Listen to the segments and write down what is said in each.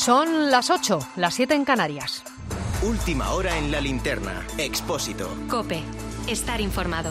Son las 8, las 7 en Canarias. Última hora en la linterna. Expósito. COPE. Estar informado.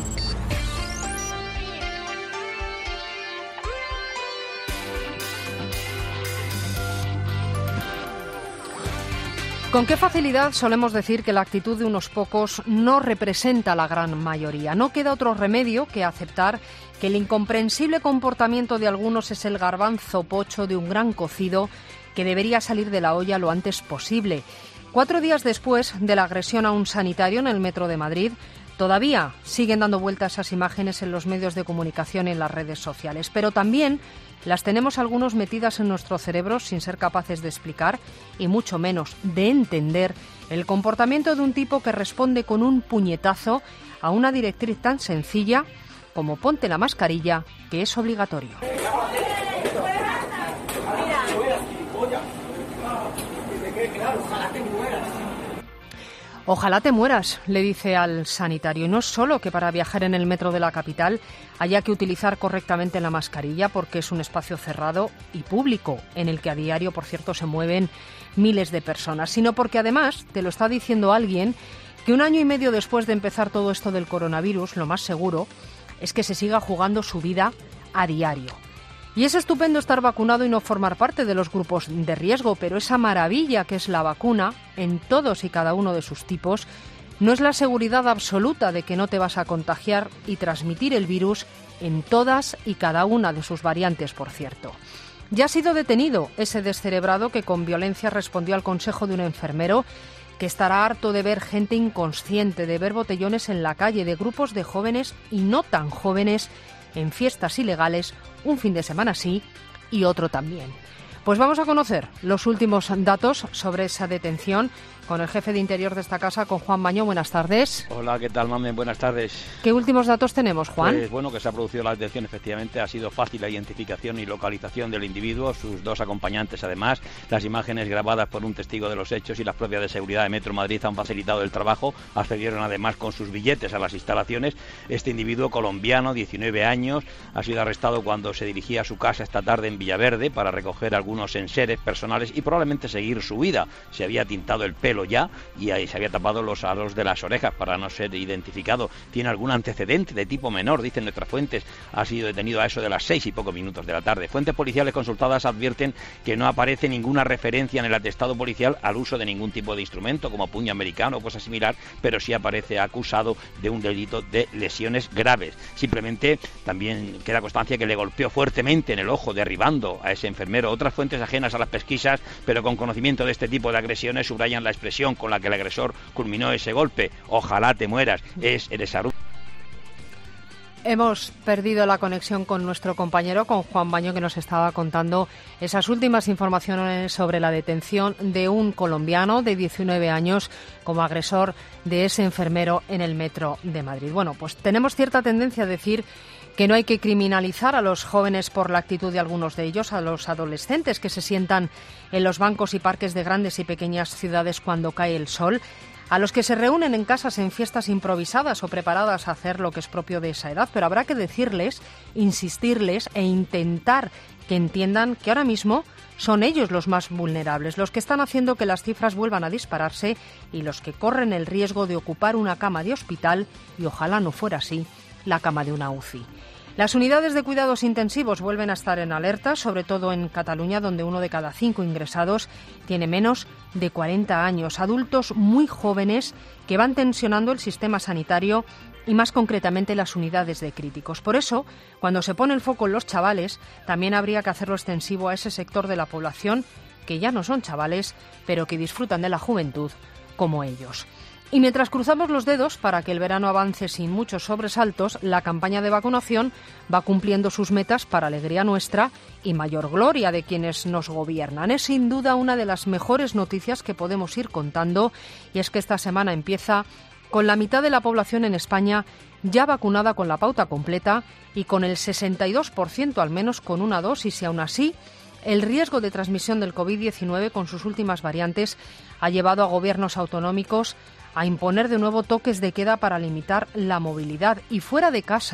Con qué facilidad solemos decir que la actitud de unos pocos no representa la gran mayoría. No queda otro remedio que aceptar que el incomprensible comportamiento de algunos es el garbanzo pocho de un gran cocido que debería salir de la olla lo antes posible. 4 días después de la agresión a un sanitario en el metro de Madrid, todavía siguen dando vueltas esas imágenes en los medios de comunicación y en las redes sociales, pero también las tenemos algunos metidas en nuestro cerebro sin ser capaces de explicar y mucho menos de entender el comportamiento de un tipo que responde con un puñetazo a una directriz tan sencilla como ponte la mascarilla, que es obligatorio. Ojalá te mueras, le dice al sanitario. Y no es solo que para viajar en el metro de la capital haya que utilizar correctamente la mascarilla, porque es un espacio cerrado y público, en el que a diario, por cierto, se mueven miles de personas, sino porque además te lo está diciendo alguien que 1 año y medio después de empezar todo esto del coronavirus, lo más seguro es que se siga jugando su vida a diario. Y es estupendo estar vacunado y no formar parte de los grupos de riesgo, pero esa maravilla que es la vacuna, en todos y cada uno de sus tipos, no es la seguridad absoluta de que no te vas a contagiar y transmitir el virus en todas y cada una de sus variantes, por cierto. Ya ha sido detenido ese descerebrado que con violencia respondió al consejo de un enfermero que estará harto de ver gente inconsciente, de ver botellones en la calle, de grupos de jóvenes y no tan jóvenes en fiestas ilegales, un fin de semana sí y otro también. Pues vamos a conocer los últimos datos sobre esa detención con el jefe de Interior de esta casa, con Juan Baño. Buenas tardes. Hola, ¿qué tal, Mamen? Buenas tardes. ¿Qué últimos datos tenemos, Juan? Pues bueno, que se ha producido la detención, efectivamente, ha sido fácil la identificación y localización del individuo, sus 2 acompañantes además, las imágenes grabadas por un testigo de los hechos y las propias de seguridad de Metro Madrid han facilitado el trabajo, accedieron además con sus billetes a las instalaciones. Este individuo colombiano, 19 años, ha sido arrestado cuando se dirigía a su casa esta tarde en Villaverde para recoger algunos enseres personales y probablemente seguir su vida. Se había tintado el pelo ya y ahí se había tapado los aros de las orejas para no ser identificado. Tiene algún antecedente de tipo menor, dicen nuestras fuentes. Ha sido detenido a eso de las 6 y poco minutos de la tarde. Fuentes policiales consultadas advierten que no aparece ninguna referencia en el atestado policial al uso de ningún tipo de instrumento como puño americano o cosa similar, pero sí aparece acusado de un delito de lesiones graves. Simplemente también queda constancia que le golpeó fuertemente en el ojo, derribando a ese enfermero. Otras fuentes ajenas a las pesquisas, pero con conocimiento de este tipo de agresiones, subrayan la expresión con la que el agresor culminó ese golpe. Ojalá te mueras. Hemos perdido la conexión con nuestro compañero, con Juan Baño, que nos estaba contando esas últimas informaciones sobre la detención de un colombiano de 19 años como agresor de ese enfermero en el metro de Madrid. Bueno, pues tenemos cierta tendencia a decir que no hay que criminalizar a los jóvenes por la actitud de algunos de ellos, a los adolescentes que se sientan en los bancos y parques de grandes y pequeñas ciudades cuando cae el sol, a los que se reúnen en casas en fiestas improvisadas o preparadas a hacer lo que es propio de esa edad, pero habrá que decirles, insistirles e intentar que entiendan que ahora mismo son ellos los más vulnerables, los que están haciendo que las cifras vuelvan a dispararse y los que corren el riesgo de ocupar una cama de hospital y ojalá no fuera así, la cama de una UCI. Las unidades de cuidados intensivos vuelven a estar en alerta, sobre todo en Cataluña, donde 1 de cada 5 ingresados tiene menos de 40 años. Adultos muy jóvenes que van tensionando el sistema sanitario y más concretamente las unidades de críticos. Por eso, cuando se pone el foco en los chavales, también habría que hacerlo extensivo a ese sector de la población que ya no son chavales, pero que disfrutan de la juventud como ellos. Y mientras cruzamos los dedos para que el verano avance sin muchos sobresaltos, la campaña de vacunación va cumpliendo sus metas para alegría nuestra y mayor gloria de quienes nos gobiernan. Es sin duda una de las mejores noticias que podemos ir contando, y es que esta semana empieza con la mitad de la población en España ya vacunada con la pauta completa y con el 62% al menos con una dosis, y aún así el riesgo de transmisión del COVID-19 con sus últimas variantes ha llevado a gobiernos autonómicos a imponer de nuevo toques de queda para limitar la movilidad. Y fuera de casa,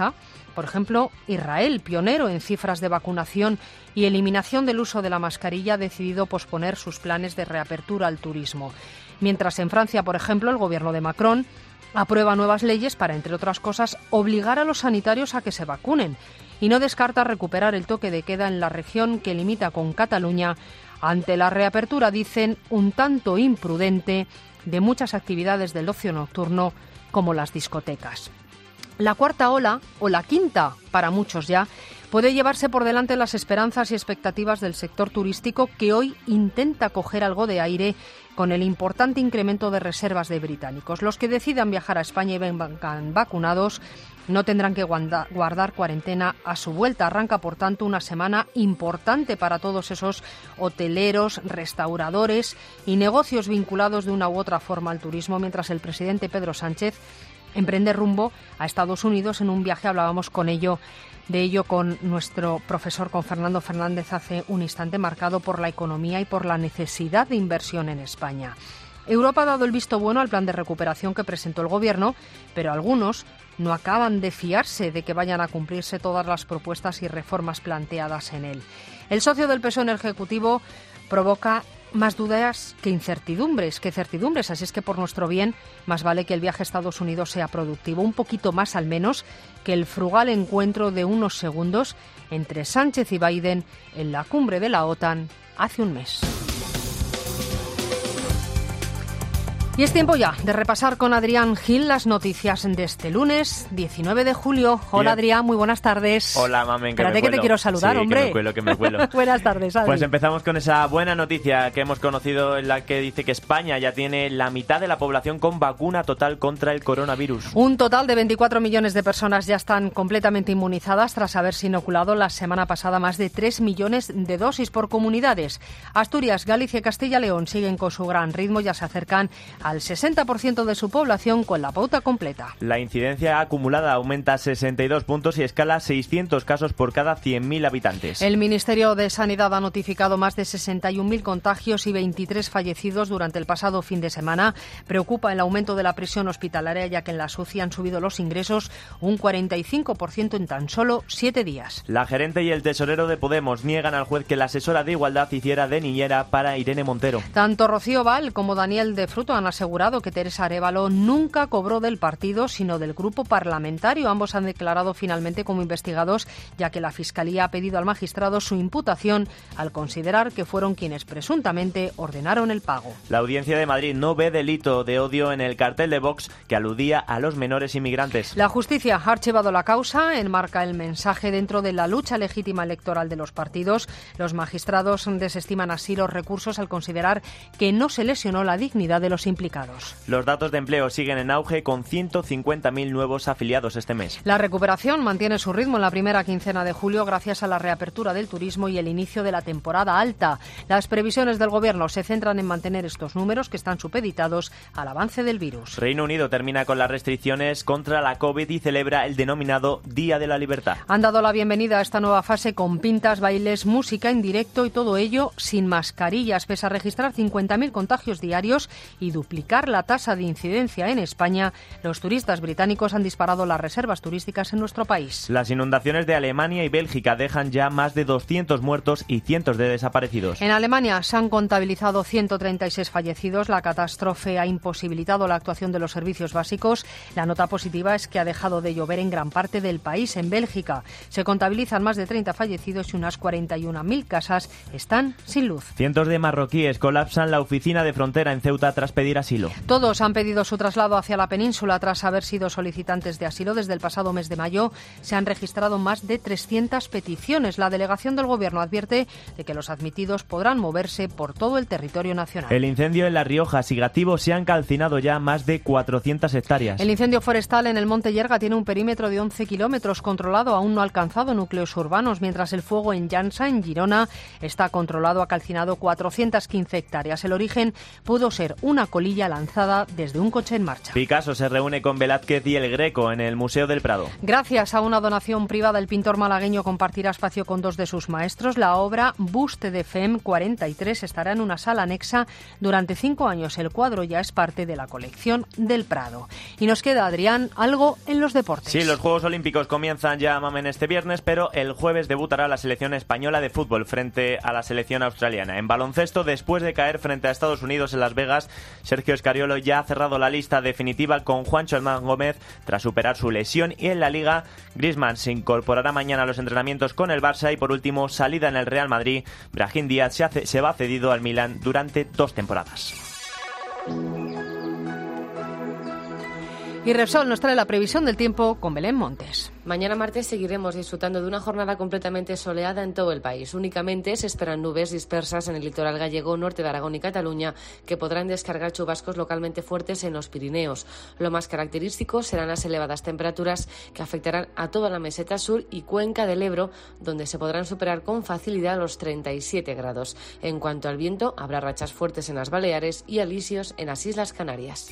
Por ejemplo, Israel, pionero en cifras de vacunación y eliminación del uso de la mascarilla, ha decidido posponer sus planes de reapertura al turismo. Mientras en Francia, por ejemplo, el gobierno de Macron aprueba nuevas leyes para, entre otras cosas, obligar a los sanitarios a que se vacunen y no descarta recuperar el toque de queda en la región que limita con Cataluña ante la reapertura, dicen, un tanto imprudente de muchas actividades del ocio nocturno como las discotecas. La cuarta ola, o la quinta para muchos ya, puede llevarse por delante las esperanzas y expectativas del sector turístico, que hoy intenta coger algo de aire con el importante incremento de reservas de británicos. Los que decidan viajar a España y vengan vacunados no tendrán que guardar cuarentena a su vuelta. Arranca, por tanto, una semana importante para todos esos hoteleros, restauradores y negocios vinculados de una u otra forma al turismo, mientras el presidente Pedro Sánchez emprende rumbo a Estados Unidos en un viaje. Hablábamos de ello con nuestro profesor, con Fernando Fernández, hace un instante, marcado por la economía y por la necesidad de inversión en España. Europa ha dado el visto bueno al plan de recuperación que presentó el Gobierno, pero algunos no acaban de fiarse de que vayan a cumplirse todas las propuestas y reformas planteadas en él. El socio del PSOE en el Ejecutivo provoca más dudas que certidumbres, así es que por nuestro bien más vale que el viaje a Estados Unidos sea productivo, un poquito más al menos que el frugal encuentro de unos segundos entre Sánchez y Biden en la cumbre de la OTAN hace un mes. Y es tiempo ya de repasar con Adrián Gil las noticias de este lunes 19 de julio. Hola, Adrián, muy buenas tardes. Hola, mamen, Espérate que te quiero saludar, sí, hombre. Que me cuelo. Buenas tardes, Adri. Pues empezamos con esa buena noticia que hemos conocido, en la que dice que España ya tiene la mitad de la población con vacuna total contra el coronavirus. Un total de 24 millones de personas ya están completamente inmunizadas tras haberse inoculado la semana pasada más de 3 millones de dosis por comunidades. Asturias, Galicia y Castilla y León siguen con su gran ritmo, ya se acercan al 60% de su población con la pauta completa. La incidencia acumulada aumenta a 62 puntos y escala 600 casos por cada 100.000 habitantes. El Ministerio de Sanidad ha notificado más de 61.000 contagios y 23 fallecidos durante el pasado fin de semana. Preocupa el aumento de la presión hospitalaria, ya que en la SUCI han subido los ingresos un 45% en tan solo 7 días. La gerente y el tesorero de Podemos niegan al juez que la asesora de Igualdad hiciera de niñera para Irene Montero. Tanto Rocío Val como Daniel de Fruto han asegurado que Teresa Arévalo nunca cobró del partido, sino del grupo parlamentario. Ambos han declarado finalmente como investigados, ya que la Fiscalía ha pedido al magistrado su imputación al considerar que fueron quienes presuntamente ordenaron el pago. La Audiencia de Madrid no ve delito de odio en el cartel de Vox que aludía a los menores inmigrantes. La justicia ha archivado la causa, enmarca el mensaje dentro de la lucha legítima electoral de los partidos. Los magistrados desestiman así los recursos al considerar que no se lesionó la dignidad de los implicados. Los datos de empleo siguen en auge, con 150.000 nuevos afiliados este mes. La recuperación mantiene su ritmo en la primera quincena de julio gracias a la reapertura del turismo y el inicio de la temporada alta. Las previsiones del Gobierno se centran en mantener estos números, que están supeditados al avance del virus. Reino Unido termina con las restricciones contra la COVID y celebra el denominado Día de la Libertad. Han dado la bienvenida a esta nueva fase con pintas, bailes, música en directo y todo ello sin mascarillas. Pese a registrar 50.000 contagios diarios y duplicar la tasa de incidencia en España, los turistas británicos han disparado las reservas turísticas en nuestro país. Las inundaciones de Alemania y Bélgica dejan ya más de 200 muertos y cientos de desaparecidos. En Alemania se han contabilizado 136 fallecidos. La catástrofe ha imposibilitado la actuación de los servicios básicos. La nota positiva es que ha dejado de llover en gran parte del país. En Bélgica se contabilizan más de 30 fallecidos y unas 41.000 casas están sin luz. Cientos de marroquíes colapsan la oficina de frontera en Ceuta tras pedir asilo. Todos han pedido su traslado hacia la península tras haber sido solicitantes de asilo. Desde el pasado mes de mayo se han registrado más de 300 peticiones. La delegación del Gobierno advierte de que los admitidos podrán moverse por todo el territorio nacional. El incendio en La Rioja y Gativo se han calcinado ya más de 400 hectáreas. El incendio forestal en el Monte Llerga tiene un perímetro de 11 kilómetros controlado. Aún no ha alcanzado núcleos urbanos, mientras el fuego en Llança, en Girona, está controlado. Ha calcinado 415 hectáreas. El origen pudo ser una colina maravilla lanzada desde un coche en marcha. Picasso se reúne con Velázquez y El Greco en el Museo del Prado. Gracias a una donación privada, el pintor malagueño compartirá espacio con dos de sus maestros. La obra Buste de Fem 43 estará en una sala anexa durante 5 años. El cuadro ya es parte de la colección del Prado. Y nos queda, Adrián, algo en los deportes. Sí, los Juegos Olímpicos comienzan ya, mamen, este viernes, pero el jueves debutará la selección española de fútbol frente a la selección australiana. En baloncesto, después de caer frente a Estados Unidos en Las Vegas, Sergio Escariolo ya ha cerrado la lista definitiva con Juancho Hernán Gómez tras superar su lesión, y en la Liga, Griezmann se incorporará mañana a los entrenamientos con el Barça y, por último, salida en el Real Madrid. Brahim Díaz se va cedido al Milan durante 2 temporadas. Y Repsol nos trae la previsión del tiempo con Belén Montes. Mañana martes seguiremos disfrutando de una jornada completamente soleada en todo el país. Únicamente se esperan nubes dispersas en el litoral gallego, norte de Aragón y Cataluña, que podrán descargar chubascos localmente fuertes en los Pirineos. Lo más característico serán las elevadas temperaturas que afectarán a toda la meseta sur y cuenca del Ebro, donde se podrán superar con facilidad los 37 grados. En cuanto al viento, habrá rachas fuertes en las Baleares y alisios en las Islas Canarias.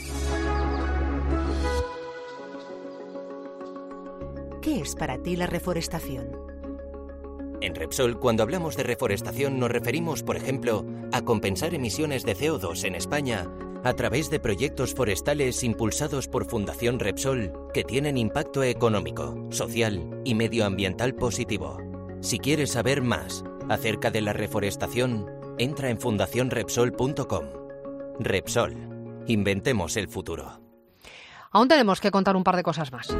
¿Qué es para ti la reforestación? En Repsol, cuando hablamos de reforestación, nos referimos, por ejemplo, a compensar emisiones de CO2 en España a través de proyectos forestales impulsados por Fundación Repsol que tienen impacto económico, social y medioambiental positivo. Si quieres saber más acerca de la reforestación, entra en fundacionrepsol.com. Repsol. Inventemos el futuro. Aún tenemos que contar un par de cosas más.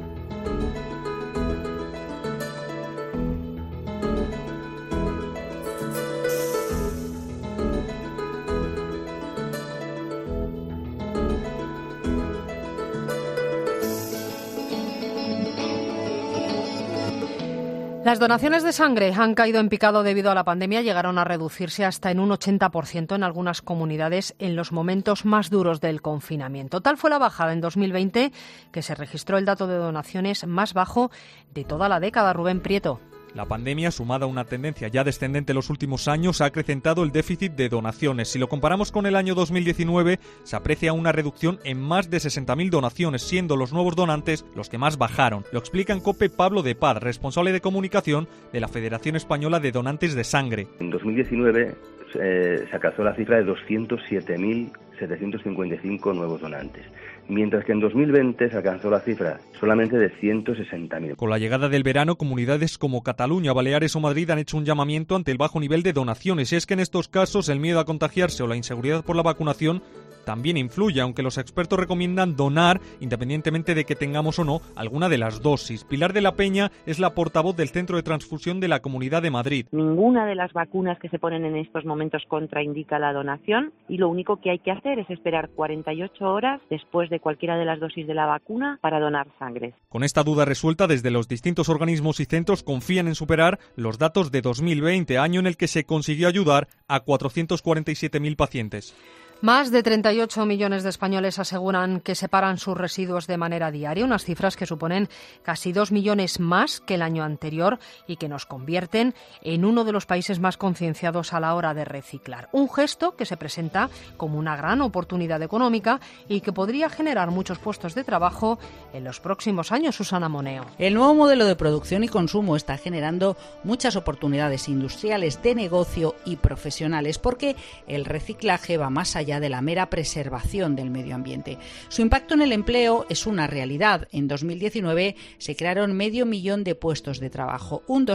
Las donaciones de sangre han caído en picado debido a la pandemia, llegaron a reducirse hasta en un 80% en algunas comunidades en los momentos más duros del confinamiento. Tal fue la bajada en 2020, que se registró el dato de donaciones más bajo de toda la década. Rubén Prieto. La pandemia, sumada a una tendencia ya descendente en los últimos años, ha acrecentado el déficit de donaciones. Si lo comparamos con el año 2019, se aprecia una reducción en más de 60.000 donaciones, siendo los nuevos donantes los que más bajaron. Lo explica en COPE Pablo de Paz, responsable de comunicación de la Federación Española de Donantes de Sangre. En 2019 se alcanzó la cifra de 207.755 nuevos donantes, mientras que en 2020 se alcanzó la cifra solamente de 160.000. Con la llegada del verano, comunidades como Cataluña, Baleares o Madrid han hecho un llamamiento ante el bajo nivel de donaciones. Y es que en estos casos el miedo a contagiarse o la inseguridad por la vacunación también influye, aunque los expertos recomiendan donar independientemente de que tengamos o no alguna de las dosis. Pilar de la Peña es la portavoz del Centro de Transfusión de la Comunidad de Madrid. Ninguna de las vacunas que se ponen en estos momentos contraindica la donación y lo único que hay que hacer es esperar 48 horas después de cualquiera de las dosis de la vacuna para donar sangre. Con esta duda resuelta, desde los distintos organismos y centros confían en superar los datos de 2020, año en el que se consiguió ayudar a 447.000 pacientes. Más de 38 millones de españoles aseguran que separan sus residuos de manera diaria, unas cifras que suponen casi 2 millones más que el año anterior y que nos convierten en uno de los países más concienciados a la hora de reciclar. Un gesto que se presenta como una gran oportunidad económica y que podría generar muchos puestos de trabajo en los próximos años. Susana Moneo. El nuevo modelo de producción y consumo está generando muchas oportunidades industriales, de negocio y profesionales, porque el reciclaje va más allá de la mera preservación del medio ambiente. Su impacto en el empleo es una realidad. En 2019 se crearon 500.000 de puestos de trabajo, un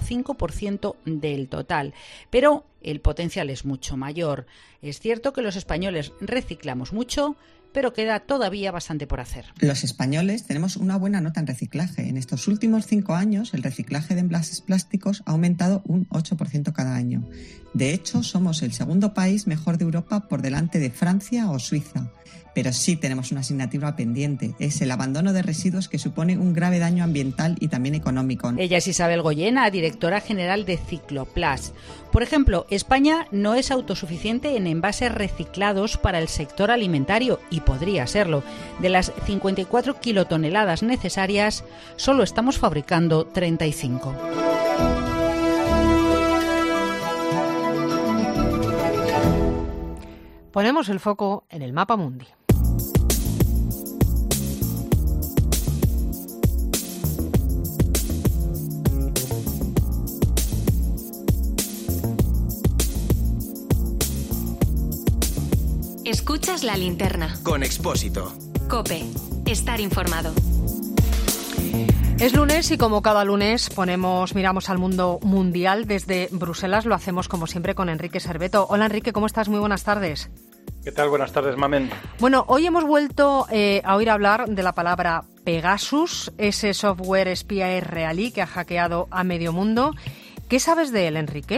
2,5% del total. Pero el potencial es mucho mayor. Es cierto que los españoles reciclamos mucho, pero queda todavía bastante por hacer. Los españoles tenemos una buena nota en reciclaje. En estos últimos 5 años, el reciclaje de envases plásticos ha aumentado un 8% cada año. De hecho, somos el segundo país mejor de Europa por delante de Francia o Suiza. Pero sí tenemos una asignatura pendiente, es el abandono de residuos, que supone un grave daño ambiental y también económico. Ella es Isabel Goyena, directora general de Cicloplas. Por ejemplo, España no es autosuficiente en envases reciclados para el sector alimentario y podría serlo. De las 54 kilotoneladas necesarias, solo estamos fabricando 35. Ponemos el foco en el mapa mundi. Escuchas la linterna. Con Expósito. COPE. Estar informado. Es lunes y como cada lunes miramos al mundo mundial. Desde Bruselas lo hacemos como siempre con Enrique Serveto. Hola Enrique, ¿cómo estás? Muy buenas tardes. ¿Qué tal? Buenas tardes, Mamen. Bueno, hoy hemos vuelto a oír hablar de la palabra Pegasus, ese software espía israelí que ha hackeado a medio mundo. ¿Qué sabes de él, Enrique?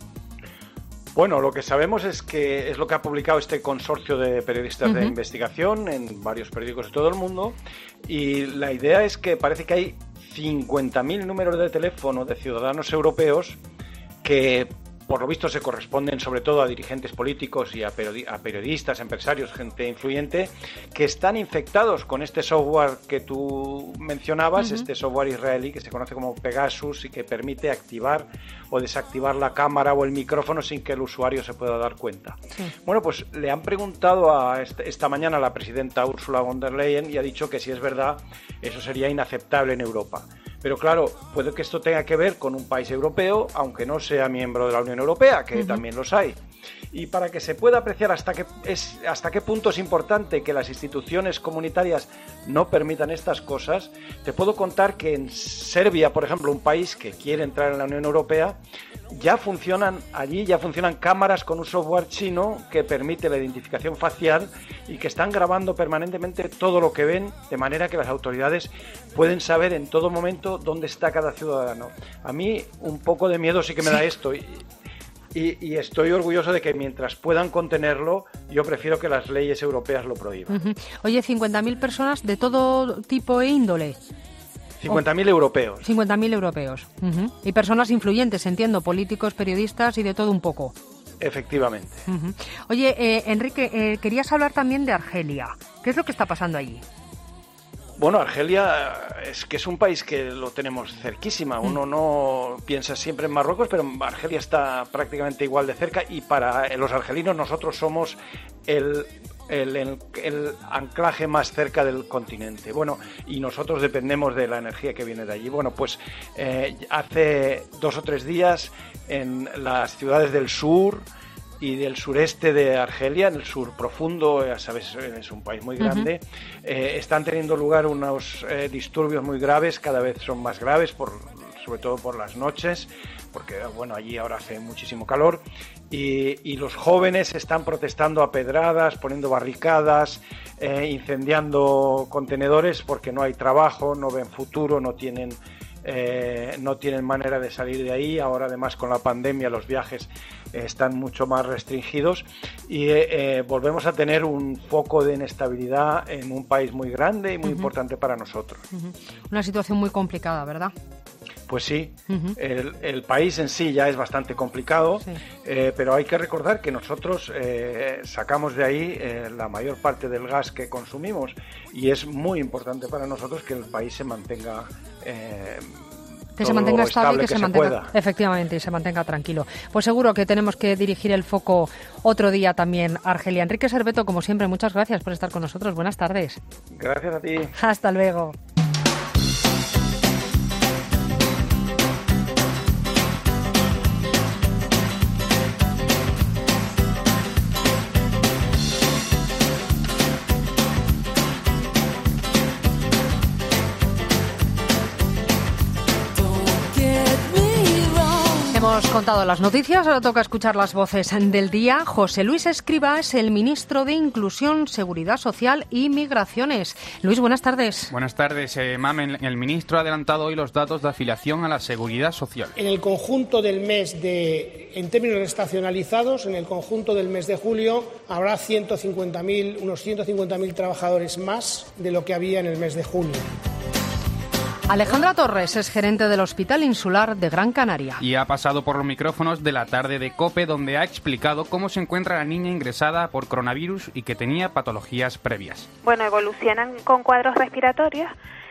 Bueno, lo que sabemos es que es lo que ha publicado este consorcio de periodistas de investigación en varios periódicos de todo el mundo, y la idea es que parece que hay 50.000 números de teléfono de ciudadanos europeos que por lo visto se corresponden sobre todo a dirigentes políticos y a periodistas, empresarios, gente influyente, que están infectados con este software que tú mencionabas, este software israelí que se conoce como Pegasus y que permite activar o desactivar la cámara o el micrófono sin que el usuario se pueda dar cuenta. Sí. Bueno, pues le han preguntado esta mañana a la presidenta Ursula von der Leyen y ha dicho que si es verdad, eso sería inaceptable en Europa. Pero claro, puede que esto tenga que ver con un país europeo, aunque no sea miembro de la Unión Europea, que también los hay. Y para que se pueda apreciar hasta qué punto es importante que las instituciones comunitarias no permitan estas cosas, te puedo contar que en Serbia, por ejemplo, un país que quiere entrar en la Unión Europea, ya funcionan cámaras con un software chino que permite la identificación facial y que están grabando permanentemente todo lo que ven, de manera que las autoridades pueden saber en todo momento dónde está cada ciudadano. A mí un poco de miedo sí que me da esto. Y estoy orgulloso de que mientras puedan contenerlo, yo prefiero que las leyes europeas lo prohíban. Oye, 50.000 personas de todo tipo e índole. 50.000 europeos. 50.000 europeos. Y personas influyentes, entiendo, políticos, periodistas y de todo un poco. Efectivamente. Oye, Enrique, querías hablar también de Argelia. ¿Qué es lo que está pasando allí? Bueno, Argelia es que es un país que lo tenemos cerquísima. Uno no piensa siempre en Marruecos, pero Argelia está prácticamente igual de cerca y para los argelinos nosotros somos el anclaje más cerca del continente. Bueno, y nosotros dependemos de la energía que viene de allí. Bueno, pues hace 2 o 3 días en las ciudades del sur y del sureste de Argelia, en el sur profundo, ya sabes, es un país muy grande, están teniendo lugar unos disturbios muy graves, cada vez son más graves, sobre todo por las noches, porque bueno, allí ahora hace muchísimo calor, y los jóvenes están protestando a pedradas, poniendo barricadas, incendiando contenedores porque no hay trabajo, no ven futuro, no tienen manera de salir de ahí. Ahora además con la pandemia los viajes están mucho más restringidos y volvemos a tener un foco de inestabilidad en un país muy grande y muy importante para nosotros. Una situación muy complicada, ¿verdad? Pues sí, el país en sí ya es bastante complicado, pero hay que recordar que nosotros sacamos de ahí la mayor parte del gas que consumimos y es muy importante para nosotros que el país se mantenga que se mantenga estable, que se mantenga, efectivamente, y se mantenga tranquilo. Pues seguro que tenemos que dirigir el foco otro día también a Argelia. Enrique Serveto, como siempre, muchas gracias por estar con nosotros. Buenas tardes. Gracias a ti. Hasta luego. Hemos contado las noticias, ahora toca escuchar las voces del día. José Luis Escrivá es el ministro de Inclusión, Seguridad Social y Migraciones. Luis, buenas tardes. Buenas tardes, Mamen. El ministro ha adelantado hoy los datos de afiliación a la Seguridad Social. En el conjunto del mes en términos estacionalizados, en el conjunto del mes de julio, habrá unos 150.000 trabajadores más de lo que había en el mes de junio. Alejandra Torres es gerente del Hospital Insular de Gran Canaria. Y ha pasado por los micrófonos de la tarde de COPE, donde ha explicado cómo se encuentra la niña ingresada por coronavirus y que tenía patologías previas. Bueno, evolucionan con cuadros respiratorios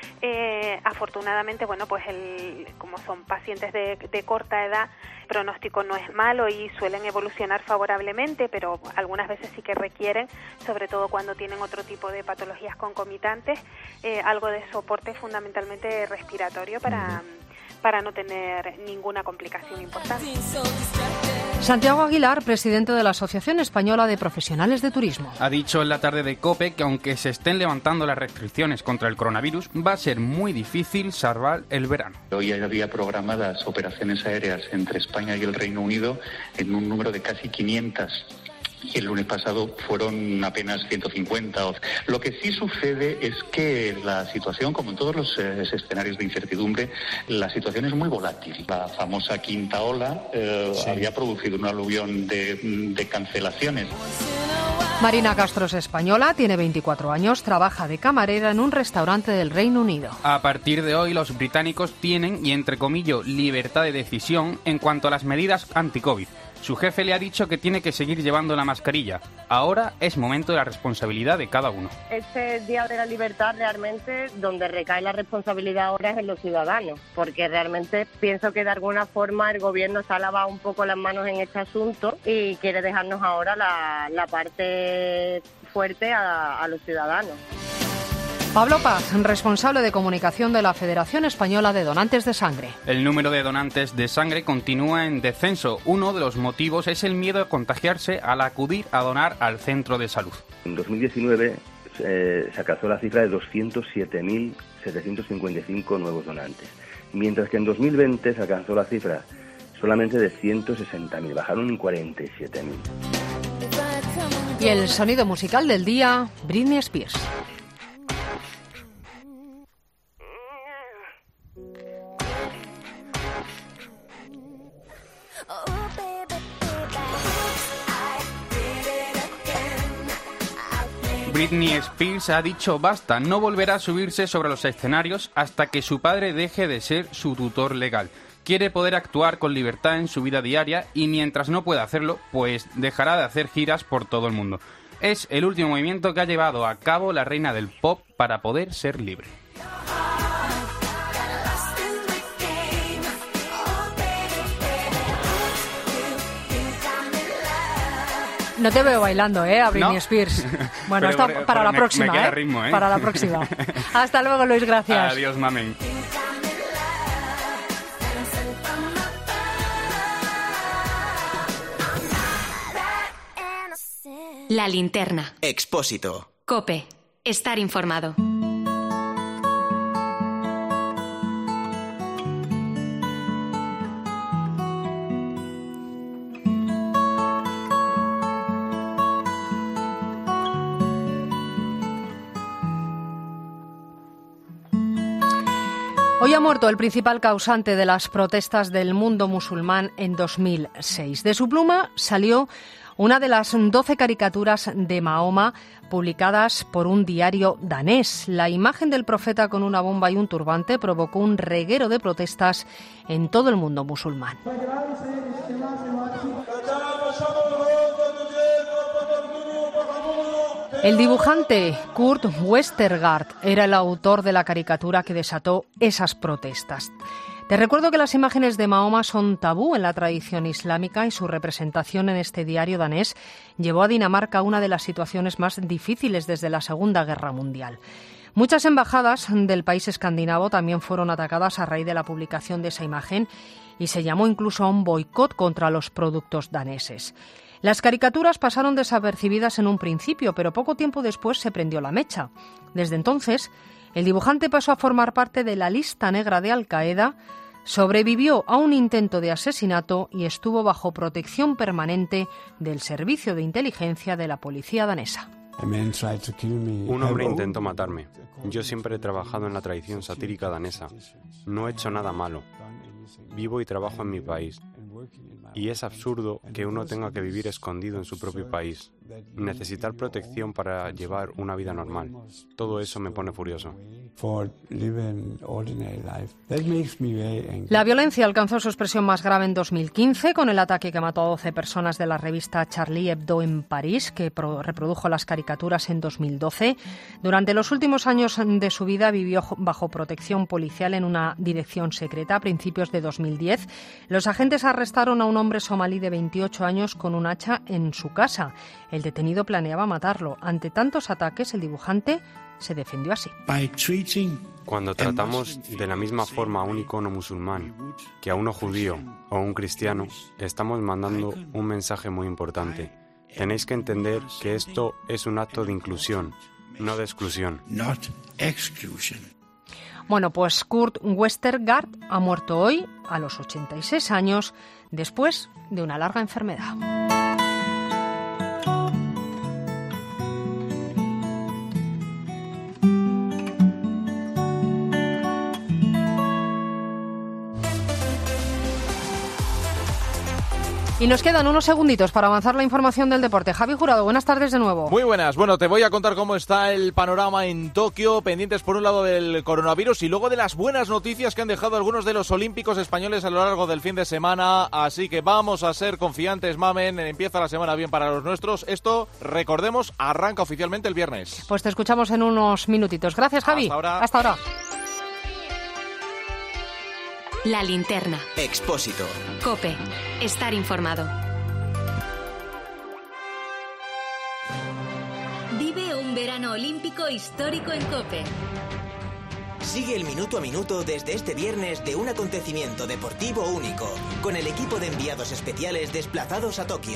Afortunadamente, bueno, pues como son pacientes de corta edad, el pronóstico no es malo y suelen evolucionar favorablemente, pero algunas veces sí que requieren, sobre todo cuando tienen otro tipo de patologías concomitantes, algo de soporte fundamentalmente respiratorio para no tener ninguna complicación importante. Santiago Aguilar, presidente de la Asociación Española de Profesionales de Turismo. Ha dicho en la tarde de COPE que aunque se estén levantando las restricciones contra el coronavirus, va a ser muy difícil salvar el verano. Hoy había programadas operaciones aéreas entre España y el Reino Unido en un número de casi 500. Y el lunes pasado fueron apenas 150. Lo que sí sucede es que la situación, como en todos los escenarios de incertidumbre, la situación es muy volátil. La famosa quinta ola había producido un aluvión de cancelaciones. Marina Castro es española, tiene 24 años, trabaja de camarera en un restaurante del Reino Unido. A partir de hoy, los británicos tienen, y entre comillas, libertad de decisión en cuanto a las medidas anti-COVID. Su jefe le ha dicho que tiene que seguir llevando la mascarilla. Ahora es momento de la responsabilidad de cada uno. Este Día de la Libertad realmente donde recae la responsabilidad ahora es en los ciudadanos, porque realmente pienso que de alguna forma el gobierno se ha lavado un poco las manos en este asunto y quiere dejarnos ahora la parte fuerte a los ciudadanos. Pablo Paz, responsable de comunicación de la Federación Española de Donantes de Sangre. El número de donantes de sangre continúa en descenso. Uno de los motivos es el miedo a contagiarse al acudir a donar al centro de salud. En 2019 se alcanzó la cifra de 207.755 nuevos donantes, mientras que en 2020 se alcanzó la cifra solamente de 160.000, bajaron en 47.000. Y el sonido musical del día, Britney Spears. Britney Spears ha dicho basta, no volverá a subirse sobre los escenarios hasta que su padre deje de ser su tutor legal. Quiere poder actuar con libertad en su vida diaria y mientras no pueda hacerlo, pues dejará de hacer giras por todo el mundo. Es el último movimiento que ha llevado a cabo la reina del pop para poder ser libre. No te veo bailando, a Britney Spears. Bueno, pero, hasta para la próxima, me queda ritmo, Para la próxima. Hasta luego, Luis, gracias. Adiós, mamen. La linterna. Expósito. COPE. Estar informado. Hoy ha muerto el principal causante de las protestas del mundo musulmán en 2006. De su pluma salió una de las 12 caricaturas de Mahoma publicadas por un diario danés. La imagen del profeta con una bomba y un turbante provocó un reguero de protestas en todo el mundo musulmán. El dibujante Kurt Westergaard era el autor de la caricatura que desató esas protestas. Te recuerdo que las imágenes de Mahoma son tabú en la tradición islámica y su representación en este diario danés llevó a Dinamarca a una de las situaciones más difíciles desde la Segunda Guerra Mundial. Muchas embajadas del país escandinavo también fueron atacadas a raíz de la publicación de esa imagen y se llamó incluso a un boicot contra los productos daneses. Las caricaturas pasaron desapercibidas en un principio, pero poco tiempo después se prendió la mecha. Desde entonces, el dibujante pasó a formar parte de la lista negra de Al-Qaeda, sobrevivió a un intento de asesinato y estuvo bajo protección permanente del servicio de inteligencia de la policía danesa. Un hombre intentó matarme. Yo siempre he trabajado en la tradición satírica danesa. No he hecho nada malo. Vivo y trabajo en mi país. Y es absurdo que uno tenga que vivir escondido en su propio país. necesitar protección para llevar una vida normal. Todo eso me pone furioso. La violencia alcanzó su expresión más grave en 2015 con el ataque que mató a 12 personas de la revista Charlie Hebdo en París, que reprodujo las caricaturas en 2012. Durante los últimos años de su vida vivió bajo protección policial en una dirección secreta. A principios de 2010, los agentes arrestaron a un hombre somalí de 28 años con un hacha en su casa. El detenido planeaba matarlo. Ante tantos ataques, el dibujante se defendió así. Cuando tratamos de la misma forma a un icono musulmán que a uno judío o un cristiano, estamos mandando un mensaje muy importante. Tenéis que entender que esto es un acto de inclusión, no de exclusión. Bueno, pues Kurt Westergaard ha muerto hoy, a los 86 años, después de una larga enfermedad. Y nos quedan unos segunditos para avanzar la información del deporte. Javi Jurado, buenas tardes de nuevo. Muy buenas. Bueno, te voy a contar cómo está el panorama en Tokio, pendientes por un lado del coronavirus y luego de las buenas noticias que han dejado algunos de los olímpicos españoles a lo largo del fin de semana. Así que vamos a ser confiantes, Mamen. Empieza la semana bien para los nuestros. Esto, recordemos, arranca oficialmente el viernes. Pues te escuchamos en unos minutitos. Gracias, Javi. Hasta ahora. Hasta ahora. La linterna. Expósito. COPE. Estar informado. Vive un verano olímpico histórico en COPE. Sigue el minuto a minuto desde este viernes de un acontecimiento deportivo único, con el equipo de enviados especiales desplazados a Tokio.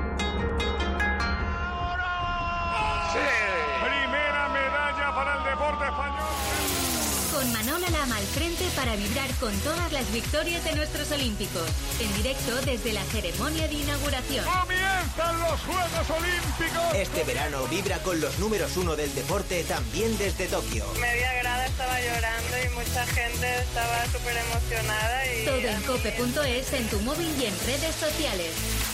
¡Sí! Primera medalla para el deporte español. Con Manola Lama al frente para vibrar con todas las victorias de nuestros olímpicos. En directo desde la ceremonia de inauguración. ¡Comienzan los Juegos Olímpicos! Este verano vibra con los números 1 del deporte también desde Tokio. Media grada estaba llorando y mucha gente estaba súper emocionada. Todo en cope.es, en tu móvil y en redes sociales.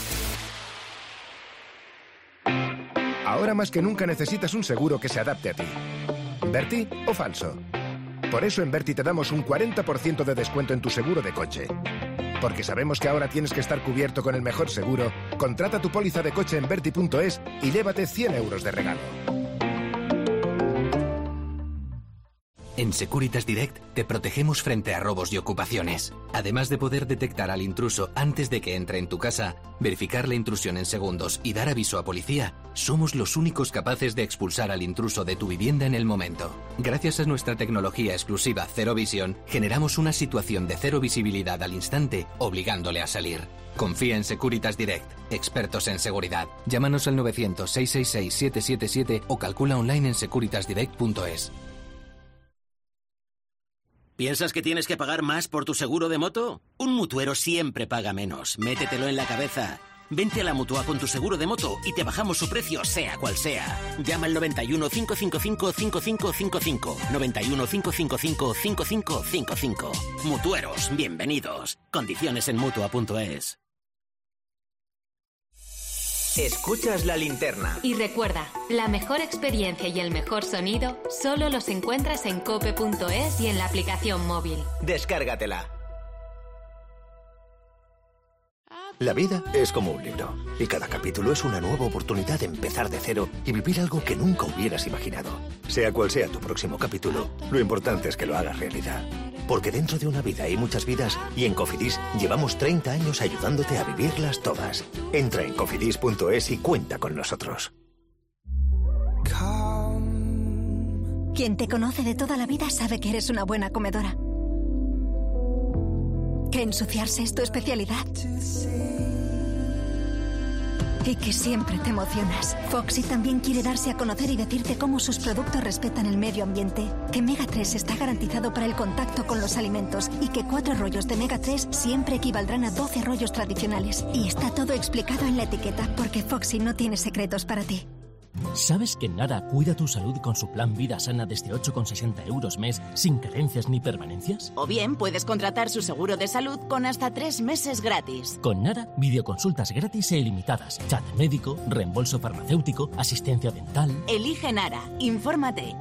Ahora más que nunca necesitas un seguro que se adapte a ti. ¿Berti o falso? Por eso en Berti te damos un 40% de descuento en tu seguro de coche. Porque sabemos que ahora tienes que estar cubierto con el mejor seguro. Contrata tu póliza de coche en Berti.es y llévate 100 euros de regalo. En Securitas Direct te protegemos frente a robos y ocupaciones. Además de poder detectar al intruso antes de que entre en tu casa, verificar la intrusión en segundos y dar aviso a policía, somos los únicos capaces de expulsar al intruso de tu vivienda en el momento. Gracias a nuestra tecnología exclusiva Cero Visión, generamos una situación de cero visibilidad al instante, obligándole a salir. Confía en Securitas Direct, expertos en seguridad. Llámanos al 900-666-777 o calcula online en securitasdirect.es. ¿Piensas que tienes que pagar más por tu seguro de moto? Un mutuero siempre paga menos. Métetelo en la cabeza. Vente a la Mutua con tu seguro de moto y te bajamos su precio, sea cual sea. Llama al 91 555 5555. 91 555 5555. Mutueros, bienvenidos. Condiciones en Mutua.es. Escuchas la linterna. Y recuerda, la mejor experiencia y el mejor sonido solo los encuentras en cope.es y en la aplicación móvil. Descárgatela. La vida es como un libro, y cada capítulo es una nueva oportunidad de empezar de cero y vivir algo que nunca hubieras imaginado. Sea cual sea tu próximo capítulo, lo importante es que lo hagas realidad. Porque dentro de una vida hay muchas vidas, y en Cofidis llevamos 30 años ayudándote a vivirlas todas. Entra en cofidis.es y cuenta con nosotros. Quien te conoce de toda la vida sabe que eres una buena comedora. Que ensuciarse es tu especialidad. Y que siempre te emocionas. Foxy también quiere darse a conocer y decirte cómo sus productos respetan el medio ambiente. Que Mega 3 está garantizado para el contacto con los alimentos y que 4 rollos de Mega 3 siempre equivaldrán a 12 rollos tradicionales. Y está todo explicado en la etiqueta porque Foxy no tiene secretos para ti. ¿Sabes que Nara cuida tu salud con su plan Vida Sana desde 8,60 € mes, sin carencias ni permanencias? O bien puedes contratar su seguro de salud con hasta 3 meses gratis. Con Nara, videoconsultas gratis e ilimitadas, chat médico, reembolso farmacéutico, asistencia dental. Elige Nara. Infórmate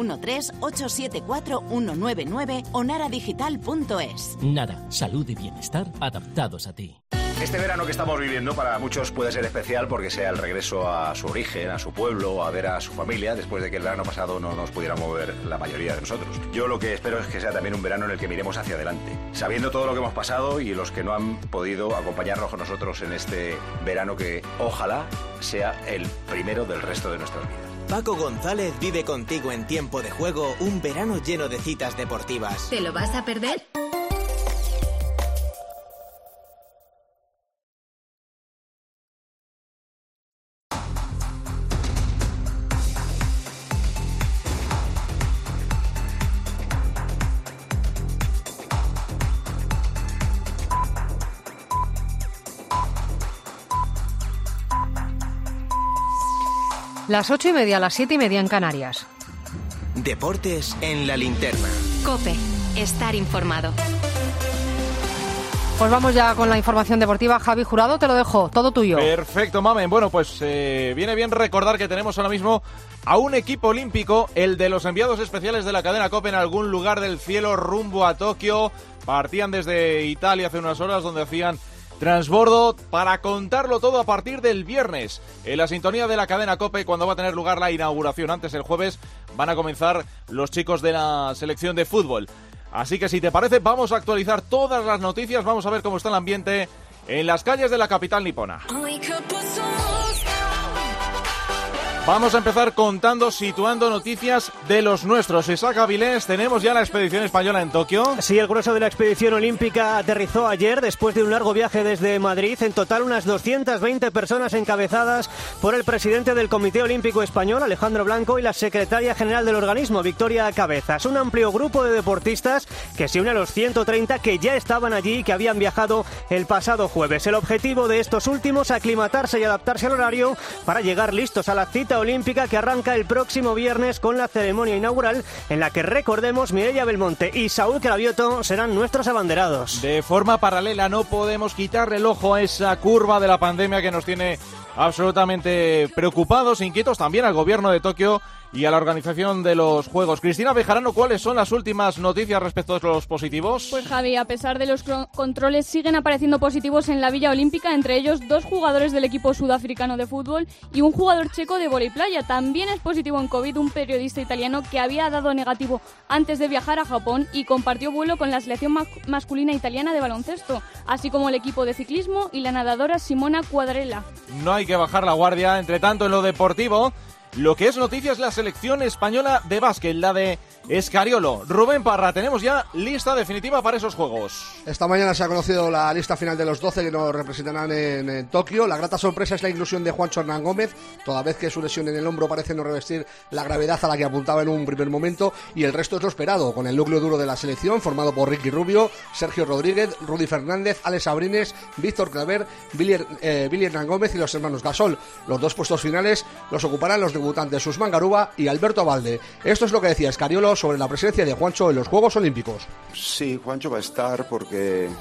913-874-199 o naradigital.es. Nara, salud y bienestar adaptados a ti. Este verano que estamos viviendo para muchos puede ser especial porque sea el regreso a su origen, a su pueblo, a ver a su familia, después de que el verano pasado no nos pudiera mover la mayoría de nosotros. Yo lo que espero es que sea también un verano en el que miremos hacia adelante, sabiendo todo lo que hemos pasado y los que no han podido acompañarnos con nosotros en este verano que ojalá sea el primero del resto de nuestras vidas. Paco González vive contigo en Tiempo de Juego un verano lleno de citas deportivas. ¿Te lo vas a perder? Las 8:30, las 7:30 en Canarias. Deportes en la linterna. COPE. Estar informado. Pues vamos ya con la información deportiva. Javi Jurado, te lo dejo, todo tuyo. Perfecto, Mamen. Bueno, pues viene bien recordar que tenemos ahora mismo a un equipo olímpico, el de los enviados especiales de la cadena COPE, en algún lugar del cielo rumbo a Tokio. Partían desde Italia hace unas horas, donde hacían transbordo para contarlo todo a partir del viernes. En la sintonía de la cadena COPE, cuando va a tener lugar la inauguración. Antes, el jueves, van a comenzar los chicos de la selección de fútbol. Así que si te parece, vamos a actualizar todas las noticias, vamos a ver cómo está el ambiente en las calles de la capital nipona. Vamos a empezar situando noticias de los nuestros. Isaac Avilés, tenemos ya la expedición española en Tokio. Sí, el grueso de la expedición olímpica aterrizó ayer después de un largo viaje desde Madrid. En total, unas 220 personas encabezadas por el presidente del Comité Olímpico Español, Alejandro Blanco, y la secretaria general del organismo, Victoria Cabezas. Un amplio grupo de deportistas que se une a los 130 que ya estaban allí y que habían viajado el pasado jueves. El objetivo de estos últimos, aclimatarse y adaptarse al horario para llegar listos a la cita olímpica que arranca el próximo viernes con la ceremonia inaugural, en la que, recordemos, Mireia Belmonte y Saúl Cravioto serán nuestros abanderados. De forma paralela, no podemos quitarle el ojo a esa curva de la pandemia que nos tiene absolutamente preocupados, inquietos, también al gobierno de Tokio y a la organización de los Juegos. Cristina Bejarano, ¿cuáles son las últimas noticias respecto a los positivos? Pues Javi, a pesar de los controles, siguen apareciendo positivos en la Villa Olímpica, entre ellos 2 jugadores del equipo sudafricano de fútbol y un jugador checo de voleiplaya. También es positivo en COVID un periodista italiano que había dado negativo antes de viajar a Japón y compartió vuelo con la selección masculina italiana de baloncesto, así como el equipo de ciclismo y la nadadora Simona Quadrella. No hay que bajar la guardia. Entre tanto, en lo deportivo, lo que es noticia es la selección española de básquet, la de Escariolo. Rubén Parra, tenemos ya lista definitiva para esos Juegos. Esta mañana se ha conocido la lista final de los 12 que nos representarán en Tokio. La grata sorpresa es la inclusión de Juancho Hernán Gómez, toda vez que su lesión en el hombro parece no revestir la gravedad a la que apuntaba en un primer momento, y el resto es lo esperado, con el núcleo duro de la selección formado por Ricky Rubio, Sergio Rodríguez, Rudy Fernández, Alex Abrines, Víctor Claver, Billy Hernán Gómez y los hermanos Gasol. Los 2 puestos finales los ocuparán los debutantes Usman Garuba y Alberto Abalde. Esto es lo que decía Escariolo sobre la presencia de Juancho en los Juegos Olímpicos. Sí, Juancho va a estar porque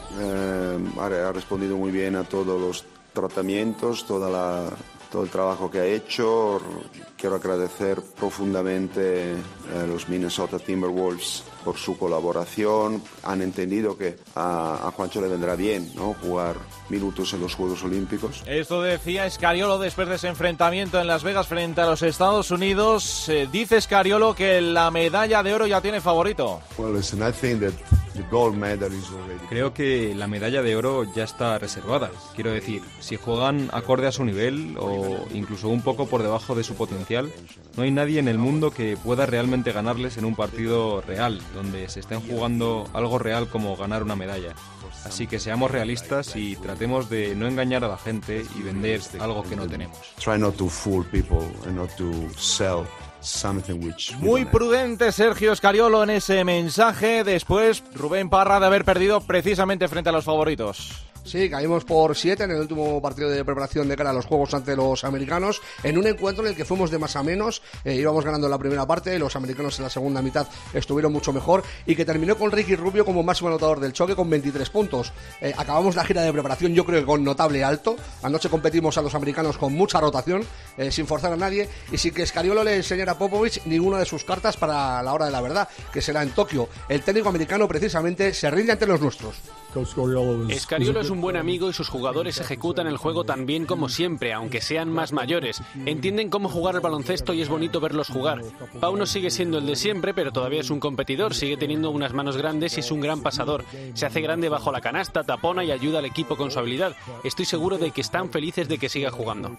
ha respondido muy bien a todos los tratamientos, todo el trabajo que ha hecho. Quiero agradecer profundamente a los Minnesota Timberwolves por su colaboración. Han entendido que a Juancho le vendrá bien, ¿no?, jugar minutos en los Juegos Olímpicos. Esto decía Escariolo después de ese enfrentamiento en Las Vegas frente a los Estados Unidos. Dice Escariolo que la medalla de oro ya tiene favorito. Creo que la medalla de oro ya está reservada. Quiero decir, si juegan acorde a su nivel o incluso un poco por debajo de su potencial, no hay nadie en el mundo que pueda realmente ganarles en un partido real, donde se estén jugando algo real como ganar una medalla. Así que seamos realistas y tratemos de no engañar a la gente y vender algo que no tenemos. Try not to fool people and not to sell something which... Muy prudente Sergio Escariolo en ese mensaje, después Rubén Parra de haber perdido precisamente frente a los favoritos. Sí, caímos por 7 en el último partido de preparación de cara a los Juegos ante los americanos, en un encuentro en el que fuimos de más a menos, íbamos ganando en la primera parte, los americanos en la segunda mitad estuvieron mucho mejor, y que terminó con Ricky Rubio como máximo anotador del choque con 23 puntos. Acabamos la gira de preparación, yo creo que con notable alto. Anoche competimos a los americanos con mucha rotación, sin forzar a nadie, y sin que Scariolo le enseñara a Popovich ninguna de sus cartas para la hora de la verdad, que será en Tokio. El técnico americano precisamente se rinde ante los nuestros. Scariolo es un buen amigo y sus jugadores ejecutan el juego tan bien como siempre, aunque sean más mayores. Entienden cómo jugar al baloncesto y es bonito verlos jugar. Pau no sigue siendo el de siempre, pero todavía es un competidor, sigue teniendo unas manos grandes y es un gran pasador. Se hace grande bajo la canasta, tapona y ayuda al equipo con su habilidad. Estoy seguro de que están felices de que siga jugando.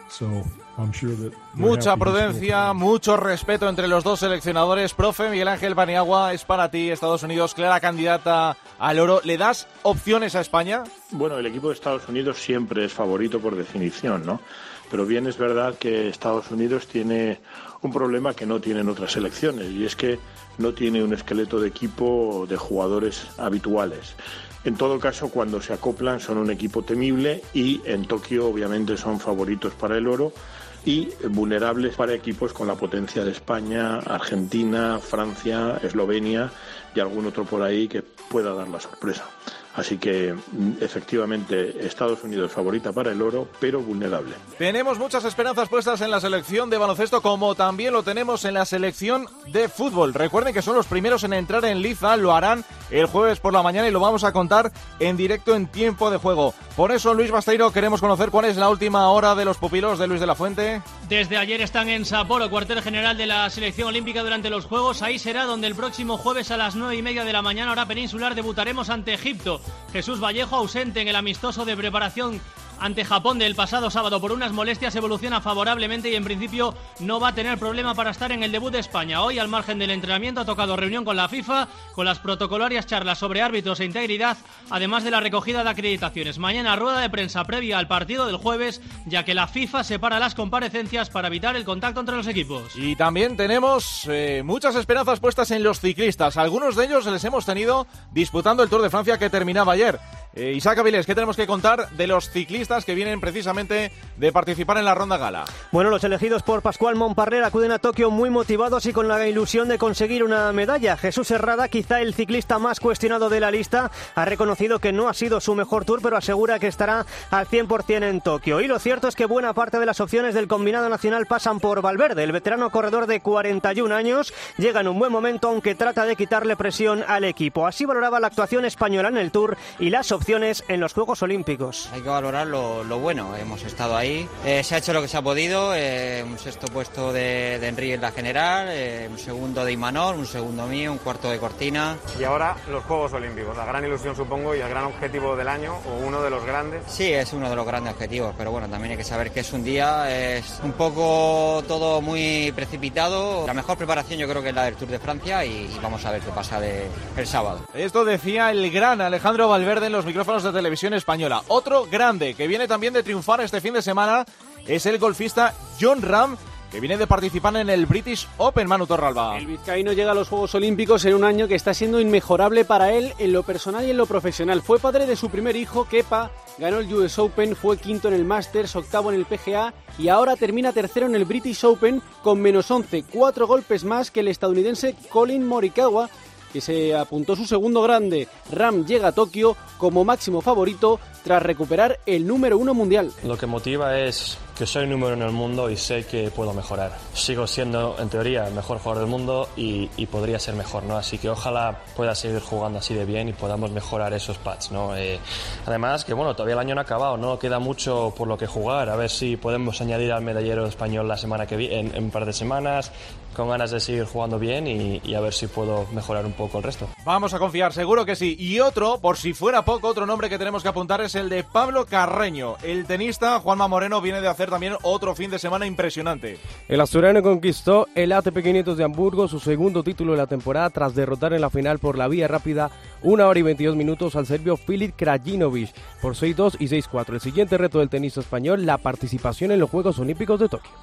Mucha prudencia, mucho respeto entre los dos seleccionadores. Profe, Miguel Ángel Paniagua, es para ti Estados Unidos clara candidata al oro. ¿Le das opciones a España? Bueno, el equipo de Estados Unidos siempre es favorito por definición, ¿no? Pero bien es verdad que Estados Unidos tiene un problema que no tienen otras selecciones, y es que no tiene un esqueleto de equipo de jugadores habituales. En todo caso, cuando se acoplan son un equipo temible, y en Tokio obviamente son favoritos para el oro y vulnerables para equipos con la potencia de España, Argentina, Francia, Eslovenia y algún otro por ahí que pueda dar la sorpresa. Así que, efectivamente, Estados Unidos favorita para el oro, pero vulnerable. Tenemos muchas esperanzas puestas en la selección de baloncesto, como también lo tenemos en la selección de fútbol. Recuerden que son los primeros en entrar en liza, lo harán el jueves por la mañana y lo vamos a contar en directo en tiempo de juego. Por eso, Luis Basteiro, queremos conocer cuál es la última hora de los pupilos de Luis de la Fuente. Desde ayer están en Sapporo, cuartel general de la selección olímpica durante los Juegos. Ahí será donde el próximo jueves a las 9:30 de la mañana, hora peninsular, debutaremos ante Egipto. Jesús Vallejo, ausente en el amistoso de preparación ante Japón del pasado sábado por unas molestias, evoluciona favorablemente y en principio no va a tener problema para estar en el debut de España. Hoy, al margen del entrenamiento, ha tocado reunión con la FIFA, con las protocolarias charlas sobre árbitros e integridad, además de la recogida de acreditaciones. Mañana, rueda de prensa previa al partido del jueves, ya que la FIFA separa las comparecencias para evitar el contacto entre los equipos. Y también tenemos muchas esperanzas puestas en los ciclistas. Algunos de ellos les hemos tenido disputando el Tour de Francia que terminaba ayer. Isaac Avilés, ¿qué tenemos que contar de los ciclistas que vienen precisamente de participar en la ronda gala? Bueno, los elegidos por Pascual Montparler acuden a Tokio muy motivados y con la ilusión de conseguir una medalla. Jesús Herrada, quizá el ciclista más cuestionado de la lista, ha reconocido que no ha sido su mejor Tour, pero asegura que estará al 100% en Tokio. Y lo cierto es que buena parte de las opciones del combinado nacional pasan por Valverde. El veterano corredor de 41 años llega en un buen momento, aunque trata de quitarle presión al equipo. Así valoraba la actuación española en el Tour y las opciones en los Juegos Olímpicos. Hay que valorar lo bueno, hemos estado ahí, se ha hecho lo que se ha podido, un sexto puesto de Henry en la general, un segundo de Imanol, un segundo mío, un cuarto de Cortina. Y ahora los Juegos Olímpicos, la gran ilusión supongo y el gran objetivo del año, o uno de los grandes. Sí, es uno de los grandes objetivos, pero bueno, también hay que saber que es un día, es un poco todo muy precipitado. La mejor preparación yo creo que es la del Tour de Francia y vamos a ver qué pasa el sábado. Esto decía el gran Alejandro Valverde en los micrófonos de Televisión Española. Otro grande que viene también de triunfar este fin de semana es el golfista Jon Rahm, que viene de participar en el British Open. Manu Torralba. El vizcaíno llega a los Juegos Olímpicos en un año que está siendo inmejorable para él en lo personal y en lo profesional. Fue padre de su primer hijo, Kepa, ganó el US Open, fue quinto en el Masters, octavo en el PGA y ahora termina tercero en el British Open con -11, 4 golpes más que el estadounidense Collin Morikawa, que se apuntó su segundo grande. Rahm llega a Tokio como máximo favorito tras recuperar el número 1 mundial. Lo que motiva es que soy número 1 en el mundo y sé que puedo mejorar. Sigo siendo, en teoría, el mejor jugador del mundo y podría ser mejor, ¿no? Así que ojalá pueda seguir jugando así de bien y podamos mejorar esos pads, ¿no? Además, que bueno, todavía el año no ha acabado, ¿no? Queda mucho por lo que jugar. A ver si podemos añadir al medallero español la semana que viene, en un par de semanas, con ganas de seguir jugando bien y a ver si puedo mejorar un poco el resto. Vamos a confiar, seguro que sí. Y otro, por si fuera poco, otro nombre que tenemos que apuntar es el de Pablo Carreño. El tenista Juanma Moreno viene de hacer también otro fin de semana impresionante. El asturiano conquistó el ATP 500 de Hamburgo, su segundo título de la temporada, tras derrotar en la final por la vía rápida 1 hora y 22 minutos al serbio Filip Krajinovic por 6-2 y 6-4. El siguiente reto del tenista español, la participación en los Juegos Olímpicos de Tokio.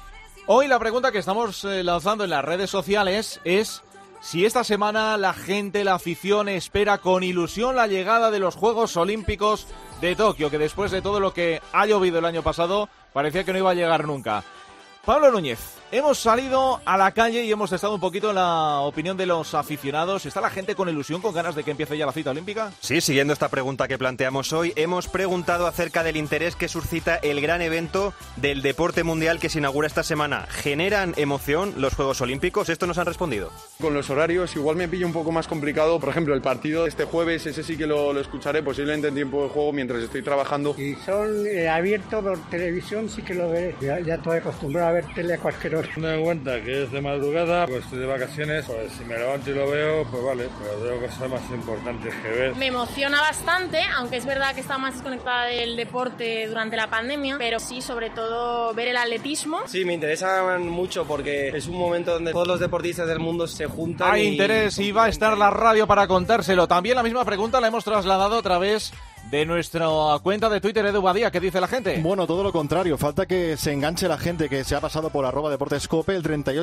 Hoy la pregunta que estamos lanzando en las redes sociales es si esta semana la gente, la afición, espera con ilusión la llegada de los Juegos Olímpicos de Tokio, que después de todo lo que ha llovido el año pasado, parecía que no iba a llegar nunca. Pablo Núñez, hemos salido a la calle y hemos testado un poquito la opinión de los aficionados. ¿Está la gente con ilusión, con ganas de que empiece ya la cita olímpica? Sí, siguiendo esta pregunta que planteamos hoy, hemos preguntado acerca del interés que suscita el gran evento del deporte mundial que se inaugura esta semana. ¿Generan emoción los Juegos Olímpicos? Esto nos han respondido. Con los horarios igual me pilla un poco más complicado. Por ejemplo, el partido de este jueves, ese sí que lo escucharé posiblemente en tiempo de juego mientras estoy trabajando. Y son abiertos por televisión, sí que lo veré. Ya estoy acostumbrado a ver tele a cualquier hora. Teniendo en cuenta que es de madrugada, pues estoy de vacaciones, pues si me levanto y lo veo, pues vale, pero tengo cosas más importantes que ver. Me emociona bastante, aunque es verdad que estaba más desconectada del deporte durante la pandemia, pero sí, sobre todo ver el atletismo. Sí, me interesan mucho porque es un momento donde todos los deportistas del mundo se juntan. Hay interés y va a estar la radio para contárselo. También la misma pregunta la hemos trasladado a través de nuestra cuenta de Twitter, Edu Badía. ¿Qué dice la gente? Bueno, todo lo contrario. Falta que se enganche la gente que se ha pasado por @deportescope. El